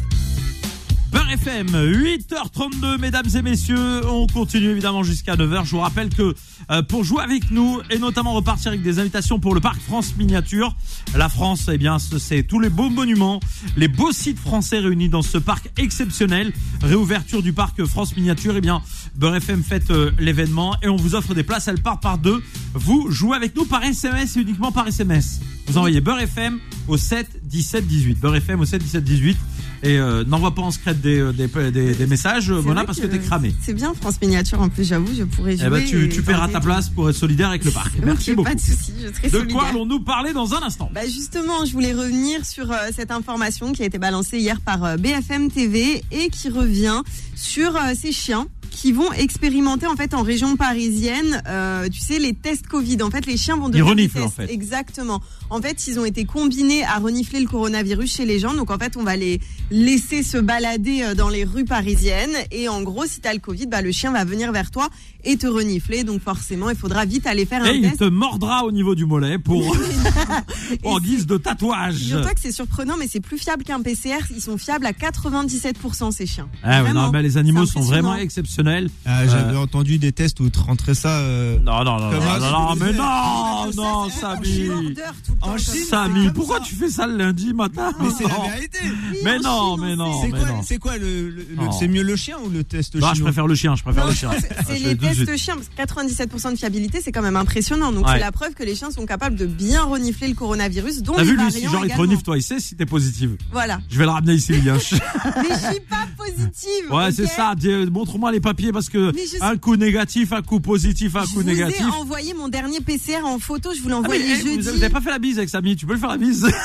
Beurre F M, huit heures trente-deux, mesdames et messieurs, on continue évidemment jusqu'à neuf heures. Je vous rappelle que euh, pour jouer avec nous et notamment repartir avec des invitations pour le parc France Miniature, la France, eh bien, c'est tous les beaux monuments, les beaux sites français réunis dans ce parc exceptionnel. Réouverture du parc France Miniature, eh bien, Beurre F M fête euh, l'événement et on vous offre des places, elles partent par deux. Vous jouez avec nous par S M S et uniquement par S M S. Vous envoyez Beurre F M au sept dix-sept dix-huit. Beurre F M au sept dix-sept dix-huit. Et euh, n'envoie pas en secret des, des, des, des messages, Mona, parce que, que t'es cramé. C'est bien France Miniature en plus, j'avoue, je pourrais jouer. Eh ben, tu, tu paieras ta place pour être solidaire avec le parc. Merci okay, beaucoup. Pas de souci, je serai de solidaire. quoi allons-nous parler dans un instant? Bah justement, je voulais revenir sur euh, cette information qui a été balancée hier par euh, B F M T V et qui revient sur euh, ces chiens qui vont expérimenter en fait en région parisienne, euh, tu sais, les tests Covid. En fait, les chiens vont devenir ils reniflent, des tests. En fait. Exactement. En fait, ils ont été combinés à renifler le coronavirus chez les gens. Donc en fait, on va les laisser se balader dans les rues parisiennes. Et en gros, si t'as le Covid, bah le chien va venir vers toi et te renifler. Donc forcément, il faudra vite aller faire un et test. Et il te mordra au niveau du mollet pour en guise de tatouage. Dis-toi que c'est surprenant, mais c'est plus fiable qu'un P C R. Ils sont fiables à quatre-vingt-dix-sept pour cent ces chiens. Ah ouais, non, mais les animaux sont vraiment exceptionnels. Ah, j'avais euh... entendu des tests où tu rentrais ça. Euh... Non, non, non, non, non, non, non, mais non, non, Samy. En Chine, Samy, pourquoi tu fais ça le lundi matin? Mais c'est la vérité. Mais non, mais non. C'est quoi, c'est quoi le, le, le c'est mieux le chien ou le test chinois? Non, je préfère le chien, je préfère le chien. C'est les tests chiens, parce que quatre-vingt-dix-sept pour cent de fiabilité, c'est quand même impressionnant. Donc c'est la preuve que les chiens sont capables de bien renifler le coronavirus, dont les variants. T'as vu lui, si genre il te renifle, toi, il sait si t'es positive. Voilà. Je vais le ramener ici, Lilian. Mais je suis pas positive. Ouais, c'est ça. Montre-moi les papiers parce que un coup négatif, un coup positif, un coup négatif. Je vous ai envoyé mon dernier P C R en photo, je vous l'ai envoyé jeudi. Vous avez pas fait la bise avec Samy, tu peux le faire la bise? Non,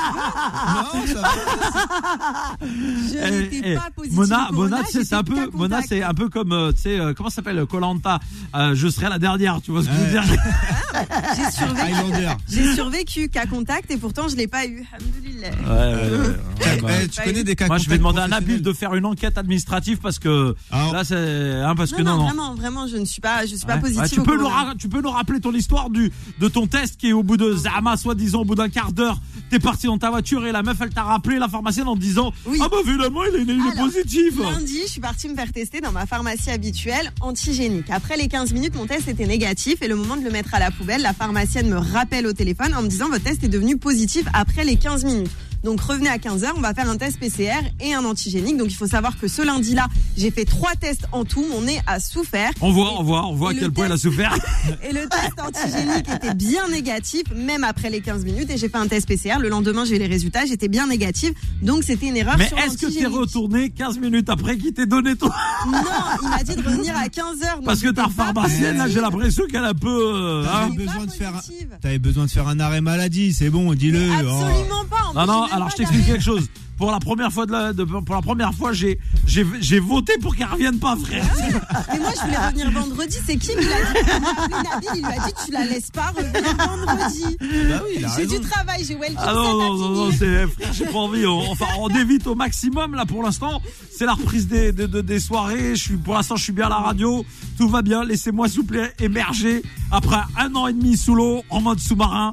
ça va. Je n'étais eh, pas positive. Mona, Mona, tu sais, c'est un peu, Mona, c'est un peu comme, euh, tu sais, euh, comment ça s'appelle, Koh-Lanta. Euh, je serai la dernière, tu vois ce que ouais. je veux dire? J'ai survécu. J'ai survécu cas contact et pourtant je l'ai pas eu. Ouais, ouais, ouais. ouais bah, eh, tu connais des cas. Moi, je vais demander à Nabil de faire une enquête administrative parce que ah, là, c'est, hein, parce non, que non, non, non. Vraiment, vraiment, je ne suis pas, je suis pas ouais. positive. Ouais, tu peux nous, ra- tu peux nous rappeler ton histoire du, de ton test qui est au bout de Zama, soi-disant, au bout d'un quart d'heure, t'es parti dans ta voiture et la meuf, elle t'a rappelé, la pharmacienne, en te disant, oui. ah bah évidemment, il est, il est Alors, positif. Lundi, je suis partie me faire tester dans ma pharmacie habituelle, antigénique. Après les quinze minutes, mon test était négatif et le moment de le mettre à la poubelle, la pharmacienne me rappelle au téléphone en me disant, votre test est devenu positif après les quinze minutes. Donc revenez à quinze heures, on va faire un test P C R et un antigénique. Donc il faut savoir que ce lundi-là, j'ai fait trois tests en tout, mon nez a souffert. On voit, et, on voit, on voit à quel point elle a souffert. Et le test antigénique était bien négatif, même après les quinze minutes. Et j'ai fait un test P C R, le lendemain j'ai eu les résultats, j'étais bien négative. Donc c'était une erreur Mais sur est-ce que t'es retourné quinze minutes après qu'il t'ait donné ton... Non, il m'a dit de revenir à quinze heures. Parce que ta pharmacienne, là j'ai l'impression qu'elle a un peu... Euh, hein, besoin de faire un... T'avais besoin de faire un arrêt maladie, c'est bon, dis-le. Mais absolument oh. pas. En non, plus, non, alors je t'explique quelque chose. Pour la première fois de la, de, pour la première fois, j'ai, j'ai, j'ai voté pour qu'elle revienne pas, frère. Et moi, je voulais revenir vendredi. C'est qui qui l'a dit? Nabil, il lui a dit, tu la laisses pas revenir vendredi. Bah oui, il a j'ai raison. du travail, j'ai welcome. Ah non, non, non, non, c'est, frère, j'ai pas envie. On, enfin, on évite au maximum, là, pour l'instant. C'est la reprise des, des, des, des soirées. Je suis, pour l'instant, je suis bien à la radio. Tout va bien. Laissez-moi, s'il vous plaît, émerger après un an et demi sous l'eau, en mode sous-marin.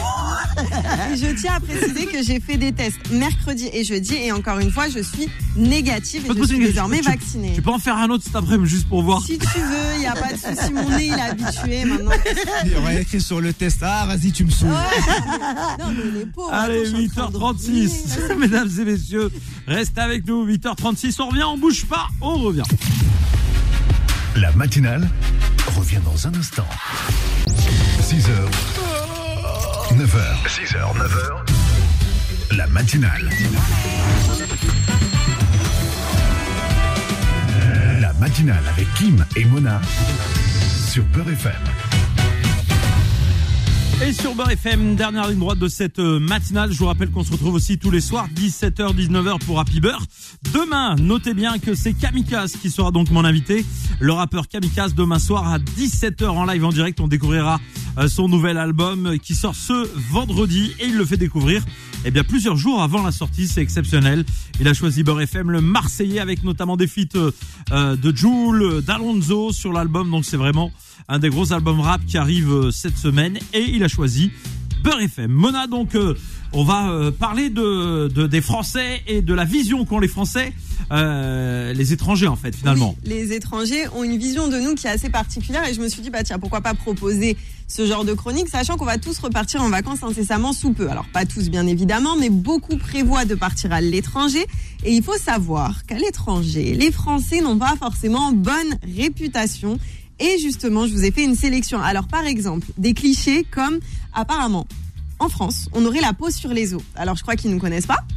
Et je tiens à préciser que j'ai fait des tests mercredi et jeudi et encore une fois je suis négative et je suis désormais tu, vaccinée. Tu peux en faire un autre cet après-midi juste pour voir? Si tu veux, il n'y a pas de souci, mon nez il est habitué maintenant. Il aurait écrit sur le test, ah vas-y tu me saoules. Ouais. Non mais les pauvres. Allez, attends, huit heures trente-six, mesdames et messieurs, restez avec nous, huit heures trente-six, on revient, on bouge pas, on revient. La matinale revient dans un instant. six heures. neuf heures. six heures, neuf heures. La matinale. La matinale avec Kim et Mona sur Beurre F M. Et sur Beurre F M, dernière ligne droite de cette matinale. Je vous rappelle qu'on se retrouve aussi tous les soirs, dix-sept heures, dix-neuf heures pour Happy Beurre. Demain, notez bien que c'est Kamikaze qui sera donc mon invité. Le rappeur Kamikaze, demain soir à dix-sept heures en live en direct. On découvrira son nouvel album qui sort ce vendredi et il le fait découvrir eh bien plusieurs jours avant la sortie. C'est exceptionnel. Il a choisi Beurre F M, le Marseillais, avec notamment des feats euh, de Jul, d'Alonso sur l'album. Donc c'est vraiment un des gros albums rap qui arrive euh, cette semaine et il a choisi Beurre F M. Mona, donc euh, on va euh, parler de, de des Français et de la vision qu'ont les Français, euh, les étrangers en fait finalement. Oui, les étrangers ont une vision de nous qui est assez particulière et je me suis dit bah tiens, pourquoi pas proposer ce genre de chronique, sachant qu'on va tous repartir en vacances incessamment sous peu. Alors pas tous bien évidemment, mais beaucoup prévoient de partir à l'étranger et il faut savoir qu'à l'étranger, les Français n'ont pas forcément bonne réputation. Et justement, je vous ai fait une sélection. Alors, par exemple, des clichés comme, apparemment, en France, on aurait la peau sur les os. Alors, je crois qu'ils ne nous connaissent pas.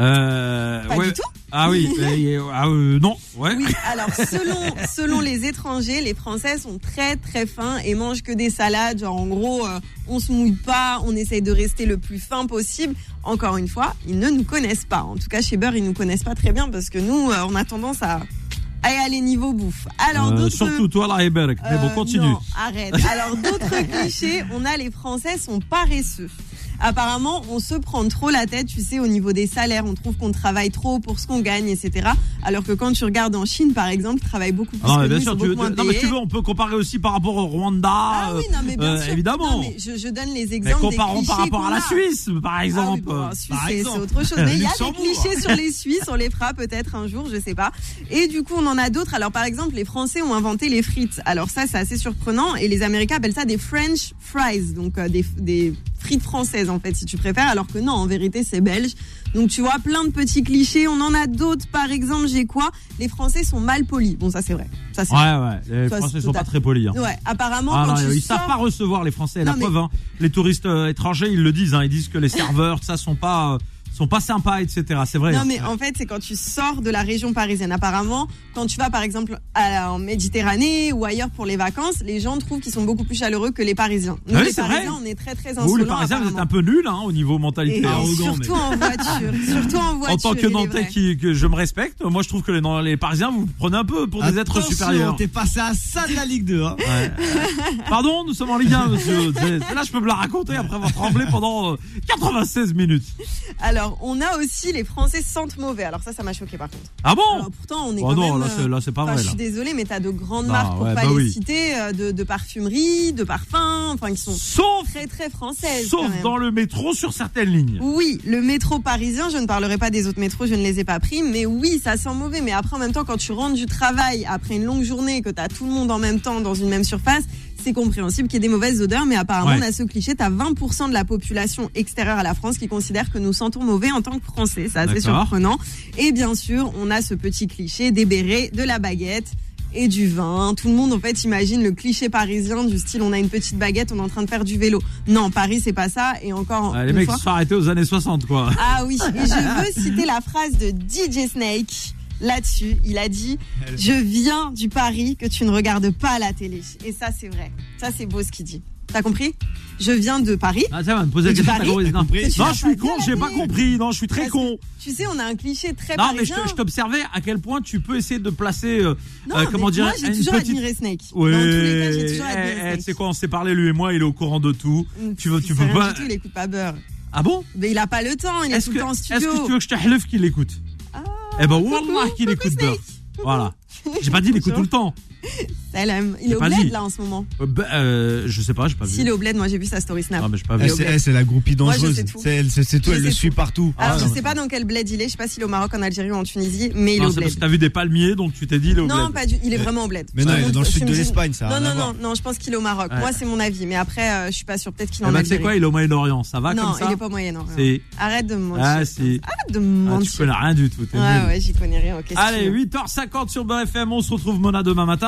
Euh, pas ouais. du tout. Ah oui, euh, ah, euh, non, ouais. Oui, alors, selon, selon les étrangers, les Français sont très, très fins et mangent que des salades. Genre, en gros, euh, on se mouille pas, on essaye de rester le plus fin possible. Encore une fois, ils ne nous connaissent pas. En tout cas, chez Beurre, ils nous connaissent pas très bien parce que nous, euh, on a tendance à... Allez, allez, niveau bouffe. Alors, euh, d'autres... surtout toi, la Héberg. Mais bon, continue. Non, arrête. Alors, d'autres clichés, on a les Français sont paresseux. Apparemment, on se prend trop la tête, tu sais, au niveau des salaires. On trouve qu'on travaille trop pour ce qu'on gagne, et cetera. Alors que quand tu regardes en Chine, par exemple, ils travaillent beaucoup plus ah non, que mais bien nous, sûr, ils sont tu veux, beaucoup moins non, mais payés. tu veux, on peut comparer aussi par rapport au Rwanda. Ah oui, non, mais bien euh, sûr. évidemment. Non, mais je, je donne les Mais exemples des comparons clichés par rapport à la qu'on a. Suisse, par exemple. Ah oui, bon, Suisse, Par c'est, exemple. c'est autre chose. Mais il y a des Luxembourg. clichés sur les Suisses, on les fera peut-être un jour, je sais pas. Et du coup, on en a d'autres. Alors, par exemple, les Français ont inventé les frites. Alors ça, c'est assez surprenant. Et les Américains appellent ça des French fries, donc euh, des, des frites françaises en fait, si tu préfères. Alors que non, en vérité, c'est belge. Donc tu vois, plein de petits clichés. On en a d'autres. Par exemple, j'ai quoi ? Les Français sont mal polis. Bon, ça c'est vrai. Ça c'est Ouais, vrai. ouais. Les Ça, Français c'est sont pas total. très polis. Hein. Ouais, apparemment, Ah, quand non, tu ils sors... savent pas recevoir les Français. La Non, mais- preuve, hein, les touristes euh, étrangers, ils le disent. Hein, ils disent que les serveurs, ça, sont pas, euh, sont pas sympas, et cetera. C'est vrai. Non hein. mais en fait c'est quand tu sors de la région parisienne. Apparemment quand tu vas par exemple à la, en Méditerranée ou ailleurs pour les vacances, les gens trouvent qu'ils sont beaucoup plus chaleureux que les Parisiens. Nous Ah oui, les c'est Parisiens vrai. on est très très Vous, insolents. les Parisiens, vous êtes un peu nuls hein, au niveau mentalité. Et arrogant, surtout mais- en voiture, surtout en voiture. En tant que il est Nantais vrai. qui, que je me respecte, moi je trouve que les, les Parisiens, vous vous prenez un peu pour des êtres Attention, supérieurs. T'es passé à ça de la Ligue deux. Hein. Ouais. Pardon, nous sommes en Ligue un, monsieur. C'est- Là, je peux me la raconter après avoir tremblé pendant euh, quatre-vingt-seize minutes. Alors on a aussi les Français sentent mauvais. Alors ça ça m'a choqué par contre. Ah bon? Alors pourtant on est Oh quand non, même. là, c'est, là, c'est pas Enfin, vrai, je là. suis désolée, mais t'as de grandes Ah, marques pour ouais, pas bah les oui. citer, euh, de, de parfumerie, de parfums, enfin qui sont Sauf, très très françaises. sauf quand même. dans le métro sur certaines lignes. Oui, le métro parisien, je ne parlerai pas des autres métros, je ne les ai pas pris, mais oui, ça sent mauvais. Mais après, en même temps, quand tu rentres du travail, après une longue journée, que tu as tout le monde en même temps dans une même surface, c'est compréhensible qu'il y ait des mauvaises odeurs. Mais apparemment, Ouais. on a ce cliché, tu as vingt pour cent de la population extérieure à la France qui considère que nous sentons mauvais en tant que Français. C'est assez D'accord. surprenant. Et bien sûr, on a ce petit cliché des bérets, de la baguette et du vin. Tout le monde, en fait, imagine le cliché parisien du style on a une petite baguette, on est en train de faire du vélo. Non, Paris, c'est pas ça. Et encore Ah, les une mecs fois, se sont arrêtés aux années soixante, quoi. ah oui, et je veux citer la phrase de D J Snake là-dessus. Il a dit « Je viens du Paris que tu ne regardes pas à la télé ». Et ça, c'est vrai. Ça, c'est beau ce qu'il dit. T'as compris ? Je viens de Paris. Ah, tiens, me poser la Et du question, t'as Paris, compris? t'as Non, compris Que tu non l'as je suis pas con, dit à la j'ai pas télé. compris. Non, je suis très Parce con. que, tu sais, on a un cliché très Non, mais je, parisien. te- je t'observais à quel point tu peux essayer de placer, euh, Non, euh, mais comment dire, moi, j'ai une toujours petite. admiré Snake. Oui. Dans tous les cas, j'ai toujours Eh, admiré eh, Snake. tu sais quoi, on s'est parlé lui et moi, il est au courant de tout. Tu veux, tu Il peux sait rien pas. du tout, il écoute pas Beurre. Ah bon? Mais il a pas le temps, il est Est-ce tout que, le temps en est-ce studio. que tu veux que je te halef qu'il écoute? Ah, Eh ben, coucou, wallah qu'il coucou, écoute Snake. Beurre. Voilà. J'ai pas dit il écoute tout le temps. Salam. Il J'ai est au pas bled dit. là en ce moment. Euh, bah, euh, je sais pas, j'ai pas vu. S'il est au bled, moi j'ai vu sa story snap. Ah, mais j'ai pas Eh, vu. au c'est, bled. eh, c'est la groupie Moi, je dangereuse. sais tout. C'est, elle, c'est, c'est tout, Je elle le sais suit tout. partout. Alors, Ah, je non, sais pas dans quel bled il est, je sais pas s'il est au Maroc, en Algérie ou en Tunisie, mais il est Non, au c'est parce bled. que t'as vu des palmiers, donc tu t'es dit il est au Non, bled. pas du, il est vraiment au bled. Mais non, Ça il est montre- dans le je sud me de dis- l'Espagne, ça a Non, rien à non, voir. non, non, je pense qu'il est au Maroc. Ouais. Moi, c'est mon avis, mais après, euh, je suis pas sûre, peut-être qu'il est Eh en ben, tu sais Algérie. quoi, il est au Moyen-Orient, ça va Non, comme ça? il est pas au Moyen-Orient. C'est- Arrête de me mentir. Ah, si. Arrête de me Ah, mentir. tu connais rien du tout, t'es Ouais, nul. ouais, j'y connais rien. ok, si tu Allez, veux. huit heures cinquante sur Beurre F M, on se retrouve Mona demain matin. Bah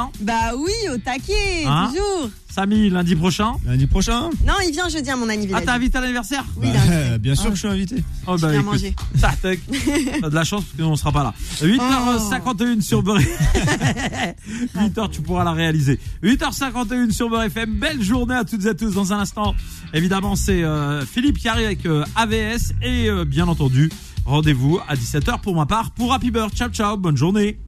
Bah oui, au taquet, Hein toujours. Samy, lundi prochain. Lundi prochain. Non, il vient jeudi à mon anniversaire. Ah, t'es invité à l'anniversaire? Oui, Bah, il est invité. bien sûr Ah. que je suis invité. Oh bah viens écoute, manger. ça, tac. T'as de la chance parce que nous on sera pas là. huit heures cinquante et une sur Beurre. huit heures tu pourras la réaliser. huit heures cinquante et une sur Beurre F M. Belle journée à toutes et à tous. Dans un instant, évidemment, c'est euh, Philippe qui arrive avec euh, A V S et euh, bien entendu, rendez-vous à dix-sept heures pour ma part pour Happy Bird. Ciao ciao, bonne journée.